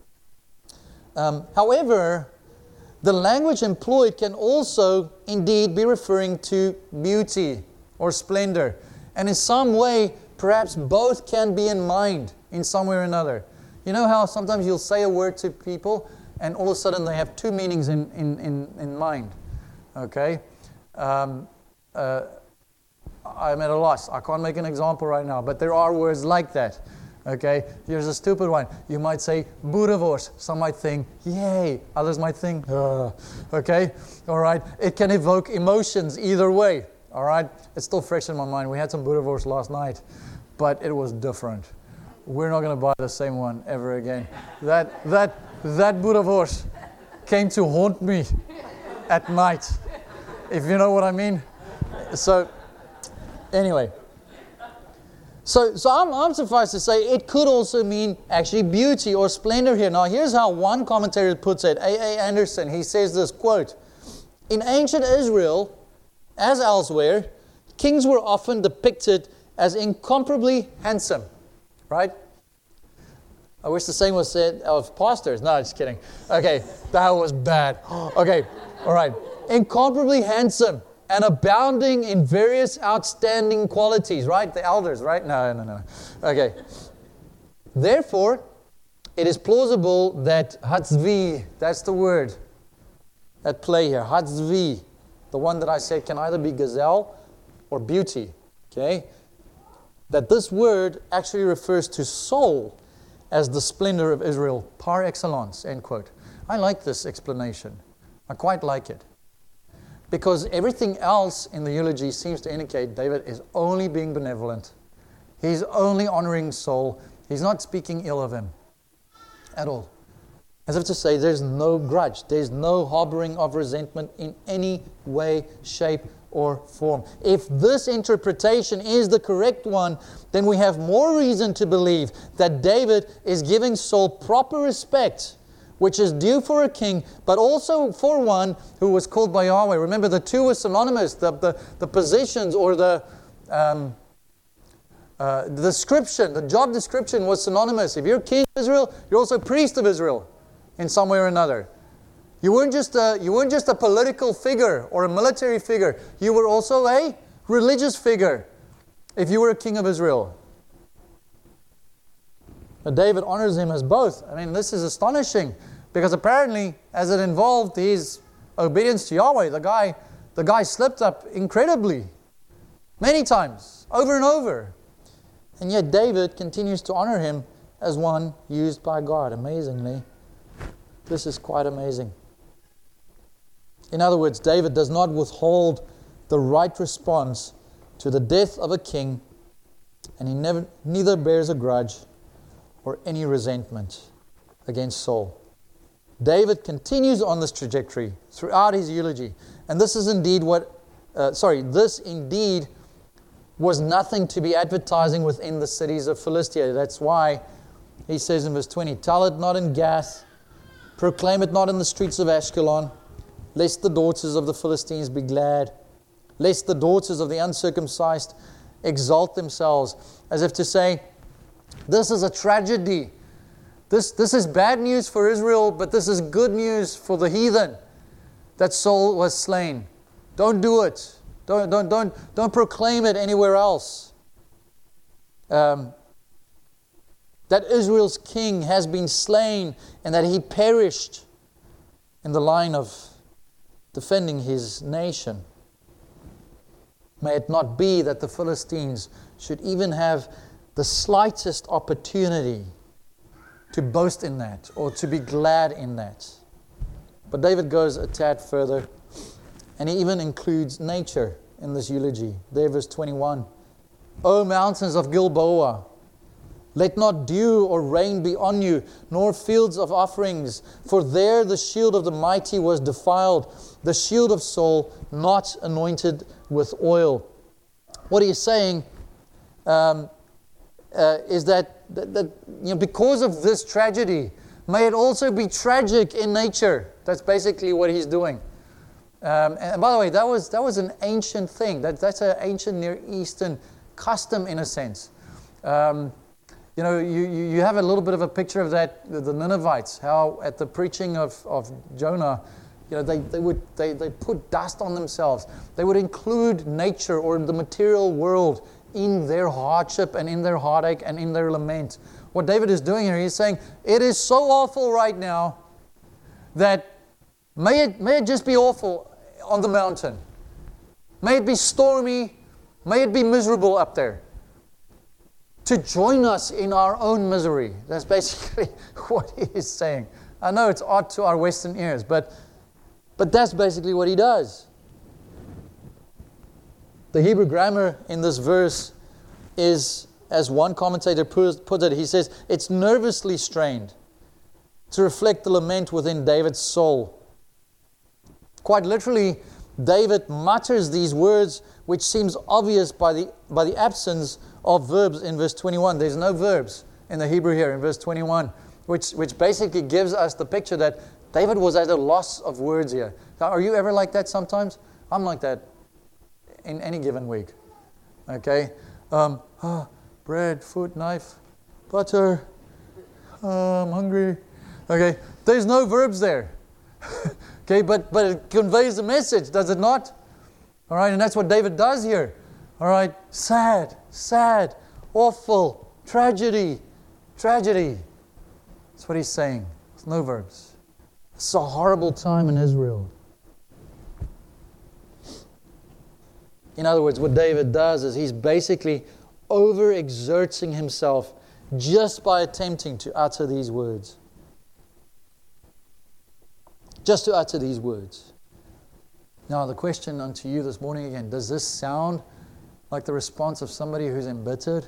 S1: Um, however, the language employed can also indeed be referring to beauty or splendor. And in some way, perhaps both can be in mind in some way or another. You know how sometimes you'll say a word to people and all of a sudden they have two meanings in, in, in, in mind. Okay? Um, uh, I'm at a loss. I can't make an example right now, but there are words like that. Okay? Here's a stupid one. You might say, boerewors. Some might think, yay. Others might think, uh. Okay? All right? It can evoke emotions either way. All right? It's still fresh in my mind. We had some boerewors last night, but it was different. We're not going to buy the same one ever again. That that that boerewors came to haunt me at night, if you know what I mean. So, anyway. So, so I'm, I'm suffice to say, it could also mean actually beauty or splendor here. Now, here's how one commentator puts it, A A Anderson. He says this, quote, in ancient Israel, as elsewhere, kings were often depicted as incomparably handsome, right? I wish the same was said of pastors. No, just kidding. Okay, that was bad. Okay, all right. Incomparably handsome and abounding in various outstanding qualities, right? The elders, right? No, no, no. Okay. Therefore, it is plausible that Hatzvi, that's the word at play here, Hatzvi, the one that I said can either be gazelle or beauty, okay? That this word actually refers to Saul as the splendor of Israel par excellence, end quote. I like this explanation. I quite like it. Because everything else in the eulogy seems to indicate David is only being benevolent. He's only honoring Saul. He's not speaking ill of him at all. As if to say there's no grudge. There's no harboring of resentment in any way, shape, or form. If this interpretation is the correct one, then we have more reason to believe that David is giving Saul proper respect, which is due for a king, but also for one who was called by Yahweh. Remember, the two were synonymous. The, the, the positions or the um, uh, the description, the job description was synonymous. If you're king of Israel, you're also priest of Israel in some way or another. You weren't just a, you weren't just a political figure or a military figure. You were also a religious figure if you were a king of Israel. But David honors him as both. I mean, this is astonishing because apparently, as it involved his obedience to Yahweh, the guy, the guy slipped up incredibly, many times, over and over. And yet David continues to honor him as one used by God. Amazingly, this is quite amazing. In other words, David does not withhold the right response to the death of a king, and he never, neither bears a grudge or any resentment against Saul. David continues on this trajectory throughout his eulogy. And this is indeed what, uh, sorry, this indeed was nothing to be advertising within the cities of Philistia. That's why he says in verse twenty, tell it not in Gath, proclaim it not in the streets of Ashkelon, lest the daughters of the Philistines be glad, lest the daughters of the uncircumcised exalt themselves, as if to say, this is a tragedy. This, this is bad news for Israel, but this is good news for the heathen that Saul was slain. Don't do it. Don't, don't, don't, don't proclaim it anywhere else. Um, that Israel's king has been slain and that he perished in the line of defending his nation. May it not be that the Philistines should even have the slightest opportunity to boast in that or to be glad in that. But David goes a tad further, and he even includes nature in this eulogy. There, verse twenty-one. O mountains of Gilboa, let not dew or rain be on you, nor fields of offerings, for there the shield of the mighty was defiled, the shield of Saul not anointed with oil. What he is saying um, uh, is that, that, that you know, because of this tragedy, may it also be tragic in nature. That's basically what he's doing. Um, and by the way, that was that was an ancient thing. That that's an ancient Near Eastern custom in a sense. Um, you know, you, you, you have a little bit of a picture of that, the Ninevites, how at the preaching of, of Jonah, you know, they, they would they, they put dust on themselves. They would include nature or the material world in their hardship and in their heartache and in their lament. What David is doing here, he's saying, it is so awful right now that may it, may it just be awful on the mountain. May it be stormy. May it be miserable up there. To join us in our own misery. That's basically what he is saying. I know it's odd to our Western ears, but, but that's basically what he does. The Hebrew grammar in this verse is, as one commentator put it, he says, it's nervously strained to reflect the lament within David's soul. Quite literally, David mutters these words, which seems obvious by the, by the absence of verbs in verse twenty-one. There's no verbs in the Hebrew here in verse twenty-one, which, which basically gives us the picture that David was at a loss of words here. Now, are you ever like that sometimes? I'm like that in any given week. Okay? Um, oh, bread, food, knife, butter, oh, I'm hungry. Okay? There's no verbs there. Okay, but, but it conveys the message, does it not? All right, and that's what David does here. All right, sad, sad, awful, tragedy, tragedy. That's what he's saying. There's no verbs. It's a horrible time in Israel. In other words, what David does is he's basically overexerting himself just by attempting to utter these words. Just to utter these words. Now, the question unto you this morning again, does this sound like the response of somebody who's embittered?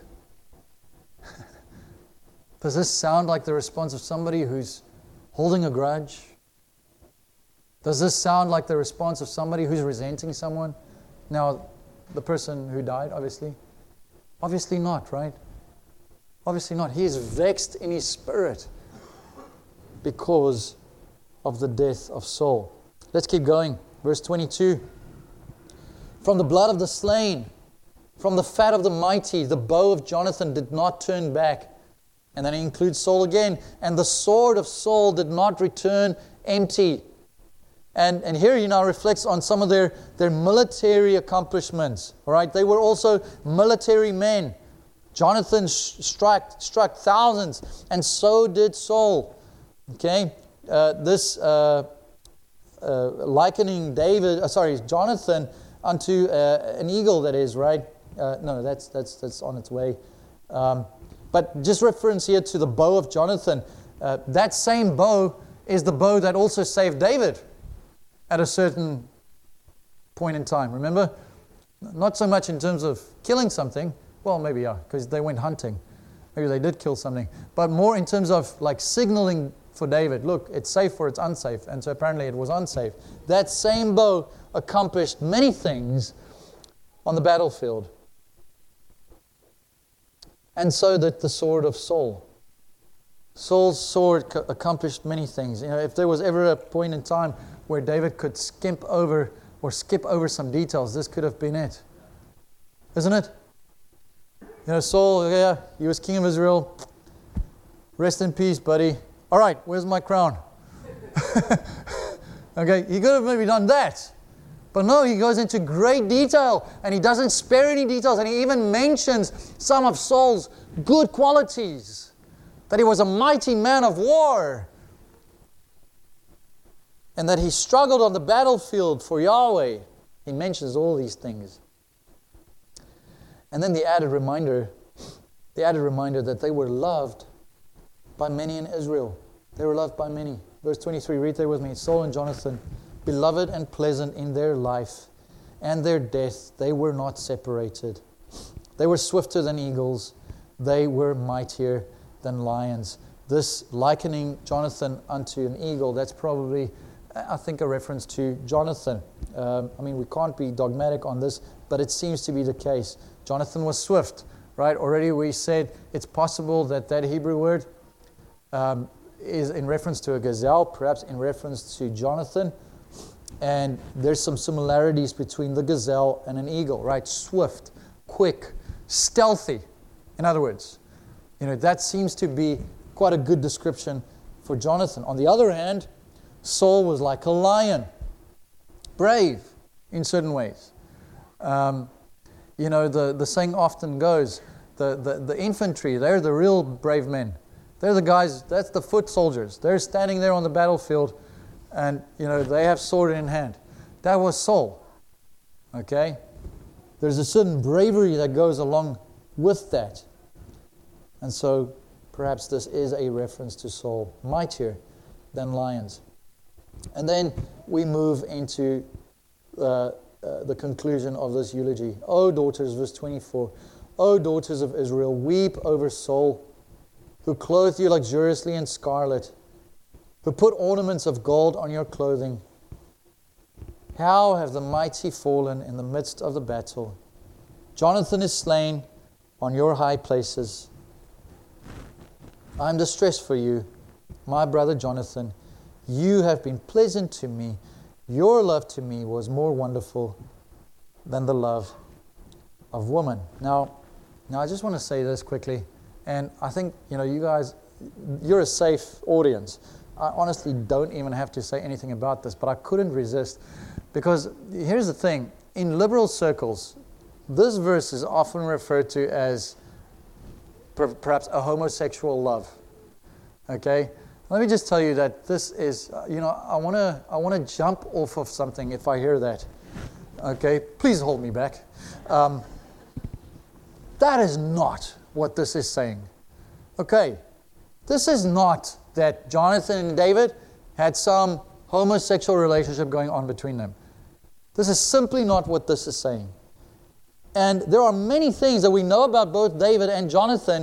S1: Does this sound like the response of somebody who's holding a grudge? Does this sound like the response of somebody who's resenting someone? Now, the person who died, obviously. Obviously not, right? Obviously not. He is vexed in his spirit because of the death of Saul. Let's keep going. Verse twenty-two. From the blood of the slain, from the fat of the mighty, the bow of Jonathan did not turn back. And then he includes Saul again. And the sword of Saul did not return empty. And, and here he now reflects on some of their, their military accomplishments. All right, they were also military men. Jonathan sh- struck, struck thousands, and so did Saul. Okay, uh, this uh, uh, likening David, uh, sorry, Jonathan unto uh, an eagle. That is right. Uh, no, that's that's that's on its way. Um, But just reference here to the bow of Jonathan. Uh, that same bow is the bow that also saved David at a certain point in time. Remember? Not so much in terms of killing something. Well, maybe yeah, because they went hunting. Maybe they did kill something. But more in terms of like signaling for David, look, it's safe or it's unsafe. And so apparently it was unsafe. That same bow accomplished many things on the battlefield. And so did the sword of Saul. Saul's sword co- accomplished many things. You know, if there was ever a point in time where David could skimp over or skip over some details, this could have been it. Isn't it? You know, Saul, yeah, he was king of Israel. Rest in peace, buddy. All right, where's my crown? Okay, he could have maybe done that. But no, he goes into great detail, and he doesn't spare any details, and he even mentions some of Saul's good qualities. That he was a mighty man of war. And that he struggled on the battlefield for Yahweh. He mentions all these things. And then the added reminder, the added reminder that they were loved by many in Israel. They were loved by many. Verse twenty-three, read there with me. Saul and Jonathan, beloved and pleasant in their life and their death, they were not separated. They were swifter than eagles. They were mightier than lions. This likening Jonathan unto an eagle, that's probably, I think, a reference to Jonathan. Um, I mean, we can't be dogmatic on this, but it seems to be the case. Jonathan was swift, right? Already we said it's possible that that Hebrew word um, is in reference to a gazelle, perhaps in reference to Jonathan. And there's some similarities between the gazelle and an eagle, right? Swift, quick, stealthy. In other words, you know, that seems to be quite a good description for Jonathan. On the other hand, Saul was like a lion, brave in certain ways. Um, you know, the, the saying often goes, the, the, the infantry, they're the real brave men. They're the guys, that's the foot soldiers. They're standing there on the battlefield and, you know, they have sword in hand. That was Saul. Okay? There's a certain bravery that goes along with that. And so perhaps this is a reference to Saul, mightier than lions. And then we move into uh, uh, the conclusion of this eulogy. O daughters, verse twenty-four, O daughters of Israel, weep over Saul, who clothed you luxuriously in scarlet, who put ornaments of gold on your clothing. How have the mighty fallen in the midst of the battle? Jonathan is slain on your high places. I am distressed for you, my brother Jonathan. You have been pleasant to me. Your love to me was more wonderful than the love of woman. Now, now I just want to say this quickly. And I think, you know, you guys, you're a safe audience. I honestly don't even have to say anything about this, but I couldn't resist. Because here's the thing. In liberal circles, this verse is often referred to as per- perhaps a homosexual love. Okay? Let me just tell you that this is, uh, you know, I want to I want to jump off of something if I hear that. Okay? Please hold me back. Um, that is not what this is saying. Okay? This is not that Jonathan and David had some homosexual relationship going on between them. This is simply not what this is saying. And there are many things that we know about both David and Jonathan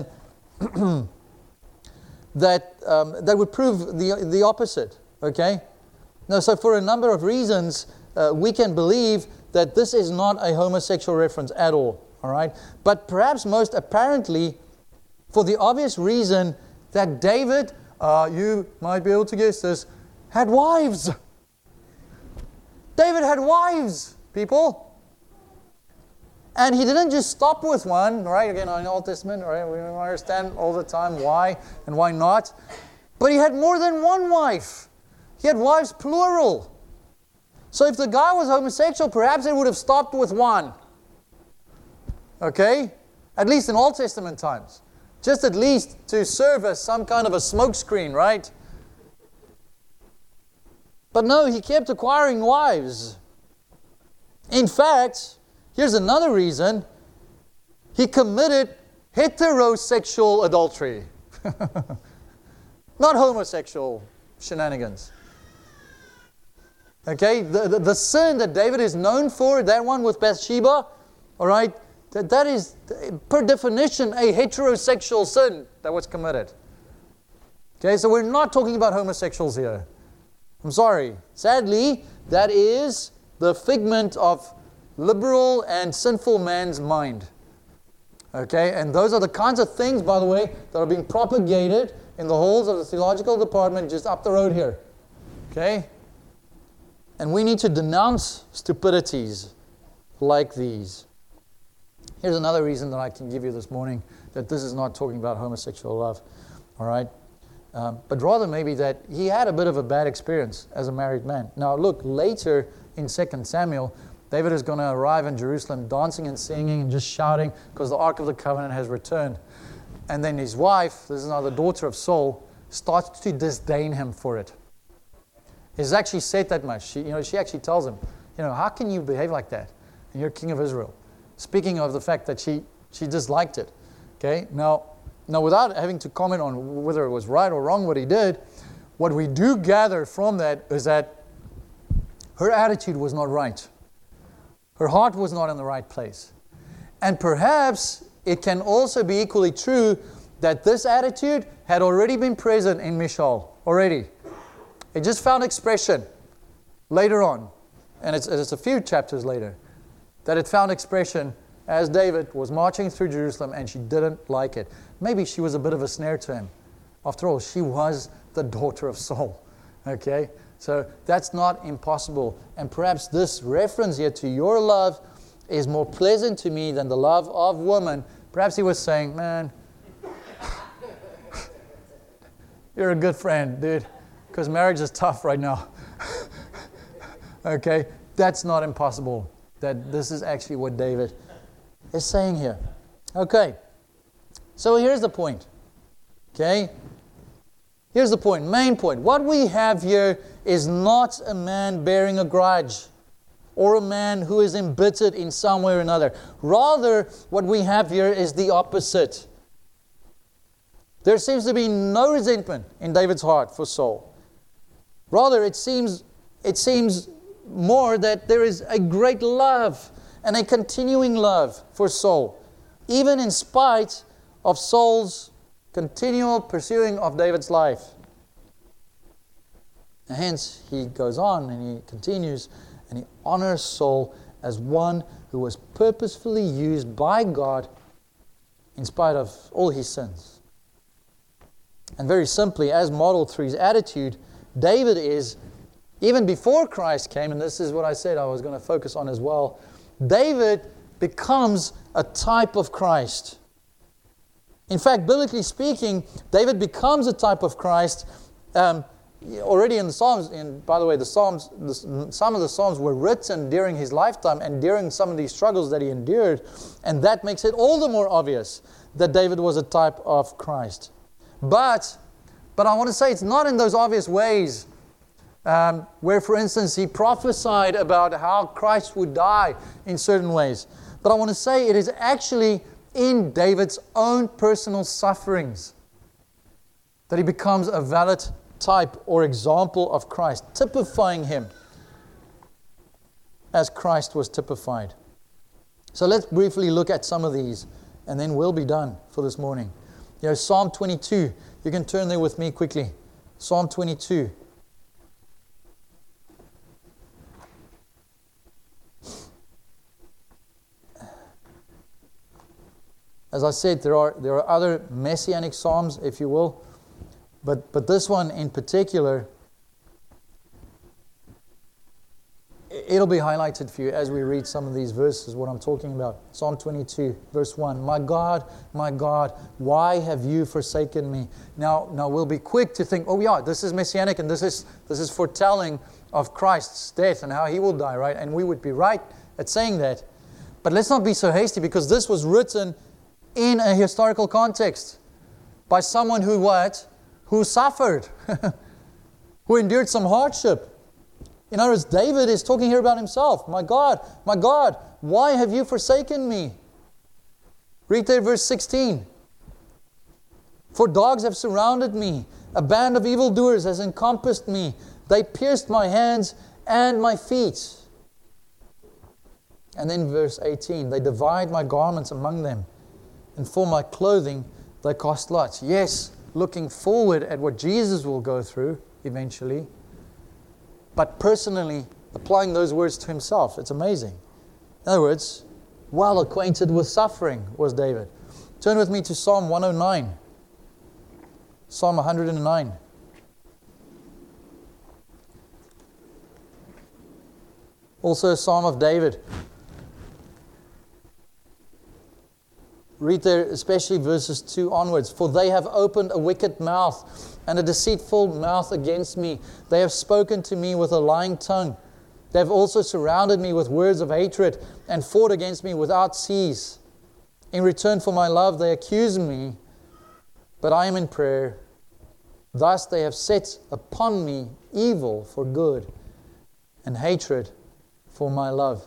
S1: that um, that would prove the the opposite. Okay? Now, so for a number of reasons, uh, we can believe that this is not a homosexual reference at all. All right? But perhaps most apparently, for the obvious reason that David, uh, you might be able to guess this, had wives. David had wives, people. And he didn't just stop with one, right? Again, in the Old Testament, right? We don't understand all the time why and why not. But he had more than one wife. He had wives plural. So if the guy was homosexual, perhaps it would have stopped with one. Okay? At least in Old Testament times. Just at least to serve as some kind of a smokescreen, right? But no, he kept acquiring wives. In fact, here's another reason. He committed heterosexual adultery. Not homosexual shenanigans. Okay, the, the, the sin that David is known for, that one with Bathsheba, all right, that, that is, per definition, a heterosexual sin that was committed. Okay, so we're not talking about homosexuals here. I'm sorry. Sadly, that is the figment of liberal and sinful man's mind. Okay, and those are the kinds of things, by the way, that are being propagated in the halls of the theological department just up the road here. Okay? And we need to denounce stupidities like these. Here's another reason that I can give you this morning that this is not talking about homosexual love. All right? Um, but rather maybe that he had a bit of a bad experience as a married man. Now look, later in Second Samuel, David is going to arrive in Jerusalem dancing and singing and just shouting because the Ark of the Covenant has returned. And then his wife, this is now the daughter of Saul, starts to disdain him for it. He's actually said that much. She, you know, she actually tells him, you know, how can you behave like that? And you're king of Israel. Speaking of the fact that she, she disliked it. Okay, now, now without having to comment on whether it was right or wrong what he did, what we do gather from that is that her attitude was not right. Her heart was not in the right place. And perhaps it can also be equally true that this attitude had already been present in Michal, already. It just found expression later on, and it's, it's a few chapters later, that it found expression as David was marching through Jerusalem and she didn't like it. Maybe she was a bit of a snare to him. After all, she was the daughter of Saul. Okay? So that's not impossible. And perhaps this reference here to your love is more pleasant to me than the love of woman. Perhaps he was saying, man, you're a good friend, dude, because marriage is tough right now. Okay? That's not impossible. That this is actually what David is saying here. Okay. So here's the point. Okay? Here's the point, main point. What we have here is not a man bearing a grudge or a man who is embittered in some way or another. Rather, what we have here is the opposite. There seems to be no resentment in David's heart for Saul. Rather, it seems, it seems more that there is a great love and a continuing love for Saul, even in spite of Saul's continual pursuing of David's life. And hence, he goes on and he continues and he honors Saul as one who was purposefully used by God in spite of all his sins. And very simply, as modeled through his attitude, David is, even before Christ came, and this is what I said I was going to focus on as well, David becomes a type of Christ. In fact, biblically speaking, David becomes a type of Christ um, already in the Psalms. And by the way, the Psalms, the, some of the Psalms were written during his lifetime and during some of these struggles that he endured. And that makes it all the more obvious that David was a type of Christ. But, but I want to say it's not in those obvious ways um, where, for instance, he prophesied about how Christ would die in certain ways. But I want to say it is actually in David's own personal sufferings that he becomes a valid type or example of Christ, typifying him as Christ was typified. So let's briefly look at some of these, and then we'll be done for this morning. You know, Psalm twenty-two. You can turn there with me quickly. Psalm twenty-two. As I said, there are there are other messianic psalms, if you will, but but this one in particular, it'll be highlighted for you as we read some of these verses, what I'm talking about. Psalm twenty-two, verse one. My God, my God, why have you forsaken me? Now, now we'll be quick to think, oh yeah, this is messianic and this is this is foretelling of Christ's death and how he will die, right? And we would be right at saying that. But let's not be so hasty, because this was written in a historical context by someone who what? Who suffered, who endured some hardship. In other words, David is talking here about himself. My God, my God, why have you forsaken me? Read there verse sixteen. For dogs have surrounded me. A band of evildoers has encompassed me. They pierced my hands and my feet. And then verse eighteen. They divide my garments among them. And for my clothing they cast lots. Yes, looking forward at what Jesus will go through eventually. But personally applying those words to himself. It's amazing. In other words, well acquainted with suffering was David. Turn with me to Psalm one oh nine. Psalm one hundred nine. Also a Psalm of David. Read there especially verses two onwards. For they have opened a wicked mouth and a deceitful mouth against me. They have spoken to me with a lying tongue. They have also surrounded me with words of hatred and fought against me without cease. In return for my love they accuse me, but I am in prayer. Thus they have set upon me evil for good and hatred for my love.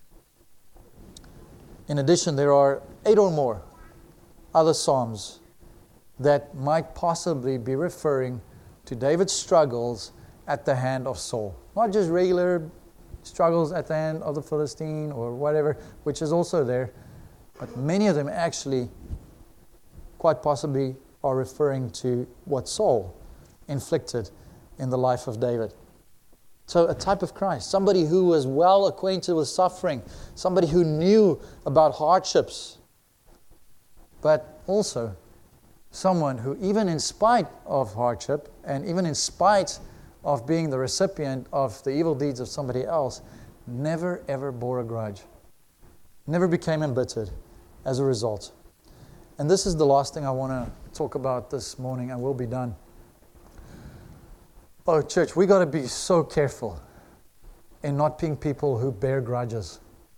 S1: In addition, there are eight or more other psalms that might possibly be referring to David's struggles at the hand of Saul. Not just regular struggles at the hand of the Philistine or whatever, which is also there, but many of them actually quite possibly are referring to what Saul inflicted in the life of David. So a type of Christ, somebody who was well acquainted with suffering, somebody who knew about hardships, but also someone who, even in spite of hardship and even in spite of being the recipient of the evil deeds of somebody else, never ever bore a grudge, never became embittered as a result. And this is the last thing I want to talk about this morning, and we'll be done. Oh, church, we got to be so careful in not being people who bear grudges.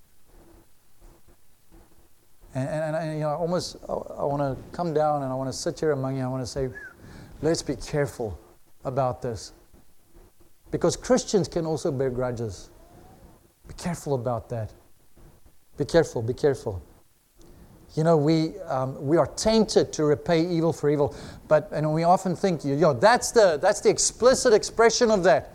S1: And, and, and you know, almost, I, I want to come down and I want to sit here among you. I want to say, let's be careful about this. Because Christians can also bear grudges. Be careful about that. Be careful, be careful. You know, we um, we are tainted to repay evil for evil, but and we often think, you know, that's the that's the explicit expression of that.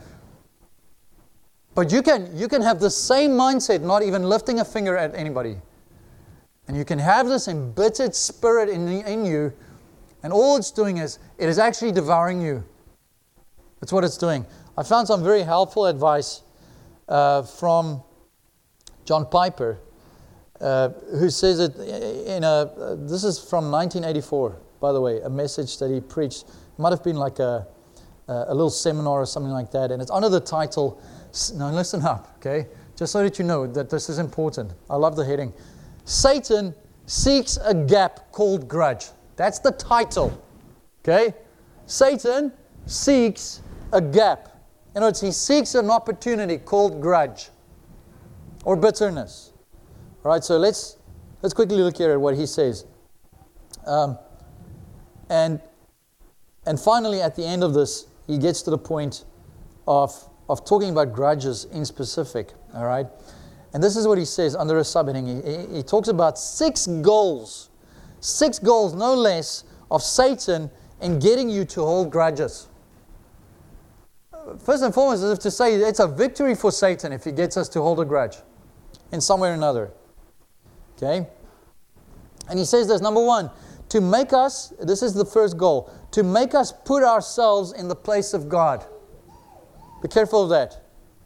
S1: But you can you can have the same mindset, not even lifting a finger at anybody, and you can have this embittered spirit in in you, and all it's doing is it is actually devouring you. That's what it's doing. I found some very helpful advice uh, from John Piper. Uh, who says it in a, uh, this is from nineteen eighty-four, by the way, a message that he preached. It might have been like a, a little seminar or something like that, and it's under the title, now listen up, okay, just so that you know that this is important. I love the heading. Satan seeks a gap called grudge. That's the title, okay? Satan seeks a gap. In other words, he seeks an opportunity called grudge or bitterness. All right, so let's let's quickly look here at what he says. Um, and and finally, at the end of this, he gets to the point of of talking about grudges in specific. All right, and this is what he says under a subheading. He, he, he talks about six goals, six goals, no less, of Satan in getting you to hold grudges. First and foremost, as if to say it's a victory for Satan if he gets us to hold a grudge in some way or another. Okay? And he says this, number one, to make us, this is the first goal, to make us put ourselves in the place of God. Be careful of that.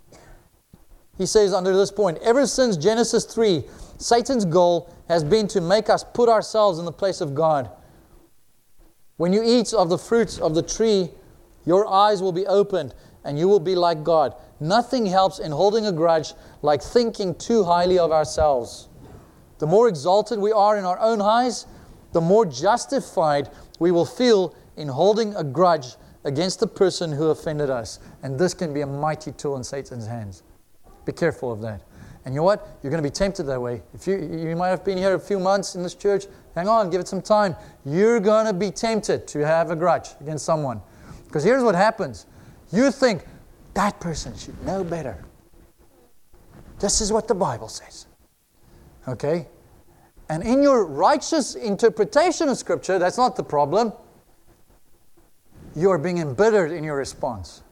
S1: He says under this point, ever since Genesis three, Satan's goal has been to make us put ourselves in the place of God. When you eat of the fruits of the tree, your eyes will be opened and you will be like God. Nothing helps in holding a grudge like thinking too highly of ourselves. The more exalted we are in our own eyes, the more justified we will feel in holding a grudge against the person who offended us. And this can be a mighty tool in Satan's hands. Be careful of that. And you know what? You're going to be tempted that way. If you you might have been here a few months in this church, hang on, give it some time. You're going to be tempted to have a grudge against someone. Because here's what happens. You think, that person should know better. This is what the Bible says. Okay? And in your righteous interpretation of Scripture, that's not the problem. You are being embittered in your response.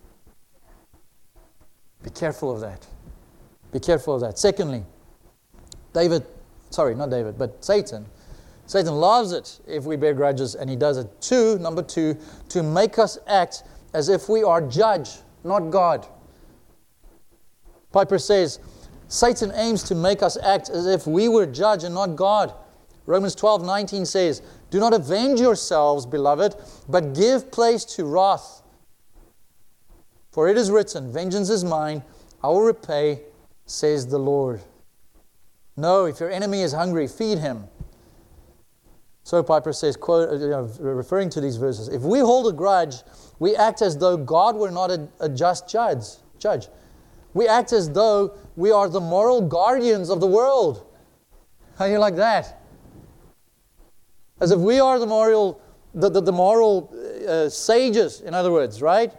S1: Be careful of that. Be careful of that. Secondly, David, sorry, not David, but Satan. Satan loves it if we bear grudges, and he does it. Two, number two, to make us act as if we are judge, not God. Piper says, Satan aims to make us act as if we were judge and not God. Romans twelve nineteen says, do not avenge yourselves, beloved, but give place to wrath. For it is written, vengeance is mine, I will repay, says the Lord. No, if your enemy is hungry, feed him. So Piper says, quote, you know, referring to these verses, if we hold a grudge, we act as though God were not a, a just judge. Judge. We act as though we are the moral guardians of the world. How do you like that? As if we are the moral, the, the, the moral uh, sages, in other words, right?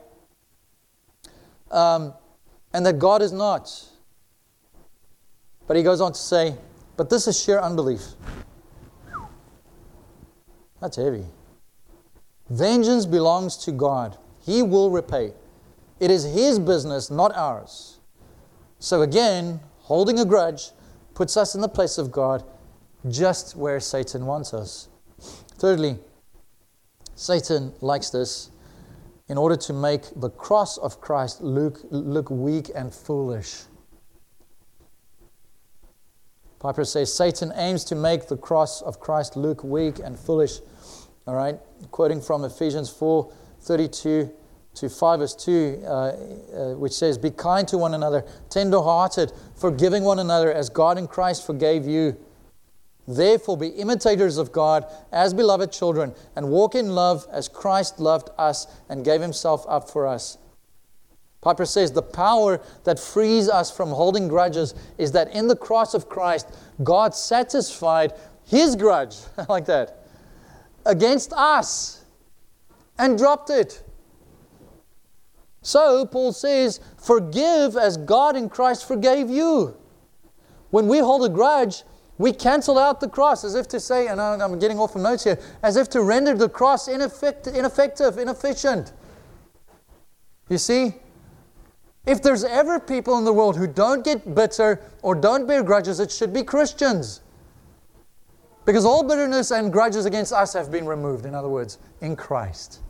S1: Um, and that God is not. But he goes on to say, but this is sheer unbelief. That's heavy. Vengeance belongs to God. He will repay. It is His business, not ours. So again, holding a grudge puts us in the place of God, just where Satan wants us. Thirdly, Satan likes this in order to make the cross of Christ look, look weak and foolish. Piper says, Satan aims to make the cross of Christ look weak and foolish. All right, quoting from Ephesians four thirty-two to five verse two, uh, uh, which says, be kind to one another, tender-hearted, forgiving one another as God in Christ forgave you. Therefore be imitators of God as beloved children, and walk in love as Christ loved us and gave Himself up for us. Piper says the power that frees us from holding grudges is that in the cross of Christ, God satisfied His grudge, like that, against us and dropped it. So, Paul says, forgive as God in Christ forgave you. When we hold a grudge, we cancel out the cross, as if to say, and I'm getting off of notes here, as if to render the cross ineffective, ineffective, inefficient. You see? If there's ever people in the world who don't get bitter or don't bear grudges, it should be Christians. Because all bitterness and grudges against us have been removed, in other words, in Christ.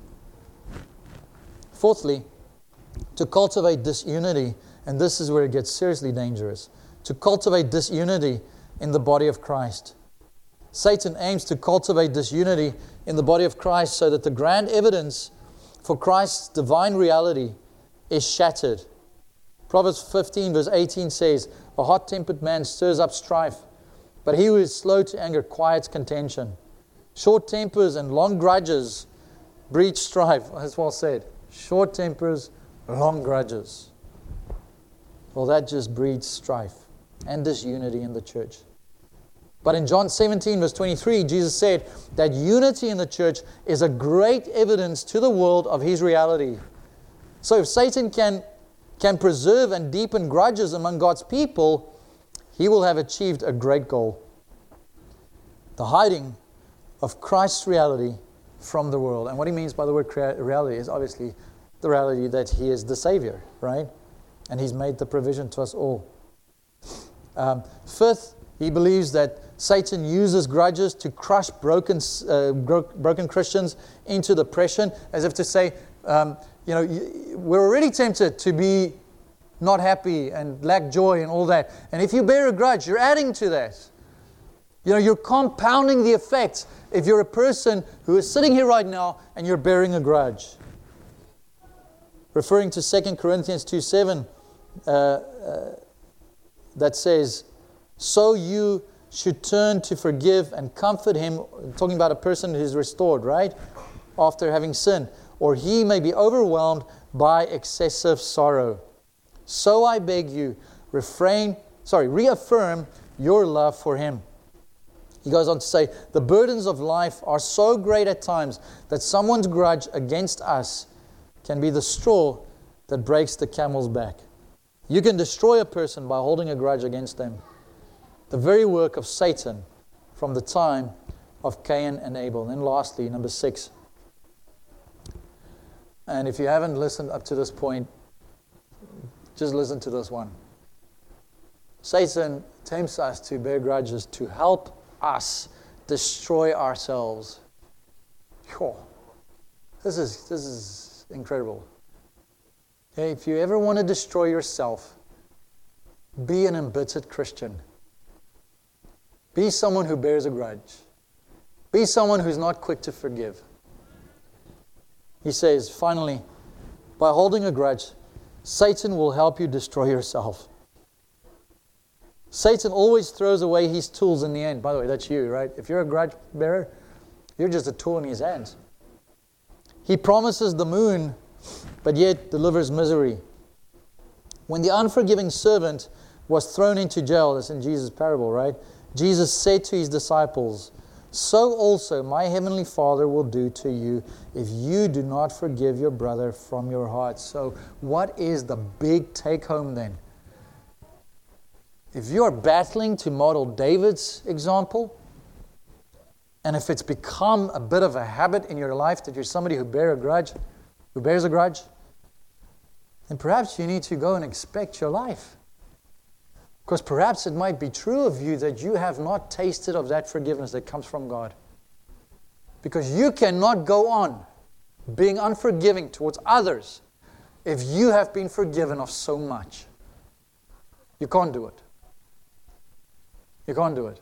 S1: Fourthly, to cultivate disunity, and this is where it gets seriously dangerous, to cultivate disunity in the body of Christ. Satan aims to cultivate disunity in the body of Christ so that the grand evidence for Christ's divine reality is shattered. Proverbs fifteen verse eighteen says, a hot-tempered man stirs up strife, but he who is slow to anger quiets contention. Short tempers and long grudges breed strife. That's well said. Short tempers, long grudges. Well, that just breeds strife and disunity in the church. But in John seventeen verse twenty-three, Jesus said that unity in the church is a great evidence to the world of His reality. So if Satan can, can preserve and deepen grudges among God's people, he will have achieved a great goal. The hiding of Christ's reality from the world. And what he means by the word reality is obviously the reality that He is the Savior, right? And He's made the provision to us all. Um, fifth, he believes that Satan uses grudges to crush broken, uh, bro- broken Christians into depression, as if to say, um, you know, we're already tempted to be not happy and lack joy and all that. And if you bear a grudge, you're adding to that. You know, you're compounding the effect if you're a person who is sitting here right now and you're bearing a grudge. Referring to Second Corinthians two seven, uh, uh, that says, so you should turn to forgive and comfort him, talking about a person who is restored, right? After having sinned. Or he may be overwhelmed by excessive sorrow. So I beg you, refrain, sorry, reaffirm your love for him. He goes on to say, the burdens of life are so great at times that someone's grudge against us can be the straw that breaks the camel's back. You can destroy a person by holding a grudge against them. The very work of Satan from the time of Cain and Abel. And then lastly, number six. And if you haven't listened up to this point, just listen to this one. Satan tempts us to bear grudges to help us destroy ourselves. Whew. This is this is incredible. Okay, if you ever want to destroy yourself, be an embittered Christian. Be someone who bears a grudge. Be someone who's not quick to forgive. He says, finally, by holding a grudge, Satan will help you destroy yourself. Satan always throws away his tools in the end. By the way, that's you, right? If you're a grudge bearer, you're just a tool in his hands. He promises the moon, but yet delivers misery. When the unforgiving servant was thrown into jail, that's in Jesus' parable, right? Jesus said to his disciples, so also my heavenly Father will do to you if you do not forgive your brother from your heart. So what is the big take home then? If you are battling to model David's example, and if it's become a bit of a habit in your life that you're somebody who bear a grudge, who bears a grudge, then perhaps you need to go and inspect your life. Because perhaps it might be true of you that you have not tasted of that forgiveness that comes from God. Because you cannot go on being unforgiving towards others if you have been forgiven of so much. You can't do it. You can't do it.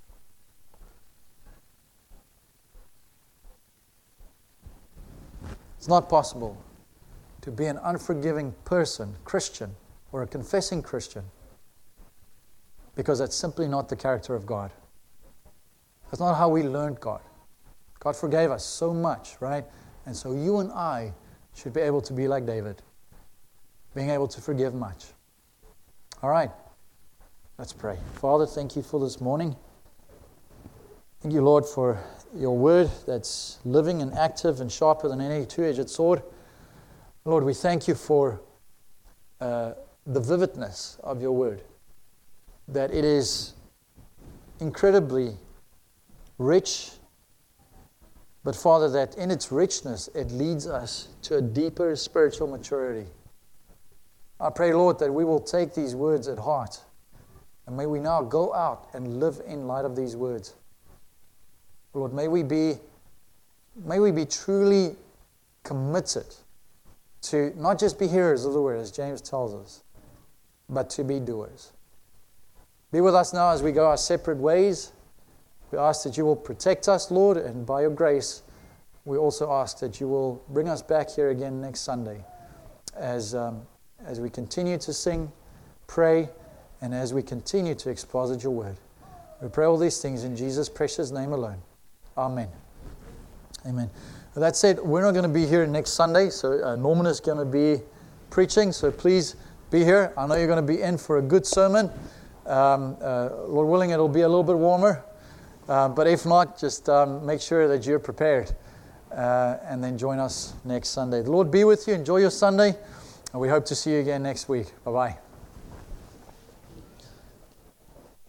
S1: It's not possible to be an unforgiving person, Christian, or a confessing Christian, because that's simply not the character of God. That's not how we learned God. God forgave us so much, right? And so you and I should be able to be like David, being able to forgive much. All right. Let's pray. Father, thank you for this morning. Thank you, Lord, for your word that's living and active and sharper than any two-edged sword. Lord, we thank you for uh, the vividness of your word, that it is incredibly rich, but Father, that in its richness, it leads us to a deeper spiritual maturity. I pray, Lord, that we will take these words at heart. And may we now go out and live in light of these words. Lord, may we be, may we be truly committed to not just be hearers of the word, as James tells us, but to be doers. Be with us now as we go our separate ways. We ask that you will protect us, Lord, and by your grace, we also ask that you will bring us back here again next Sunday as, um, as we continue to sing, pray, and as we continue to exposit your word. We pray all these things in Jesus' precious name alone. Amen. Amen. With that said, we're not going to be here next Sunday, so uh, Norman is going to be preaching, so please be here. I know you're going to be in for a good sermon. Um, uh, Lord willing, it'll be a little bit warmer. Uh, but if not, just um, make sure that you're prepared. Uh, and then join us next Sunday. The Lord be with you. Enjoy your Sunday. And we hope to see you again next week. Bye-bye.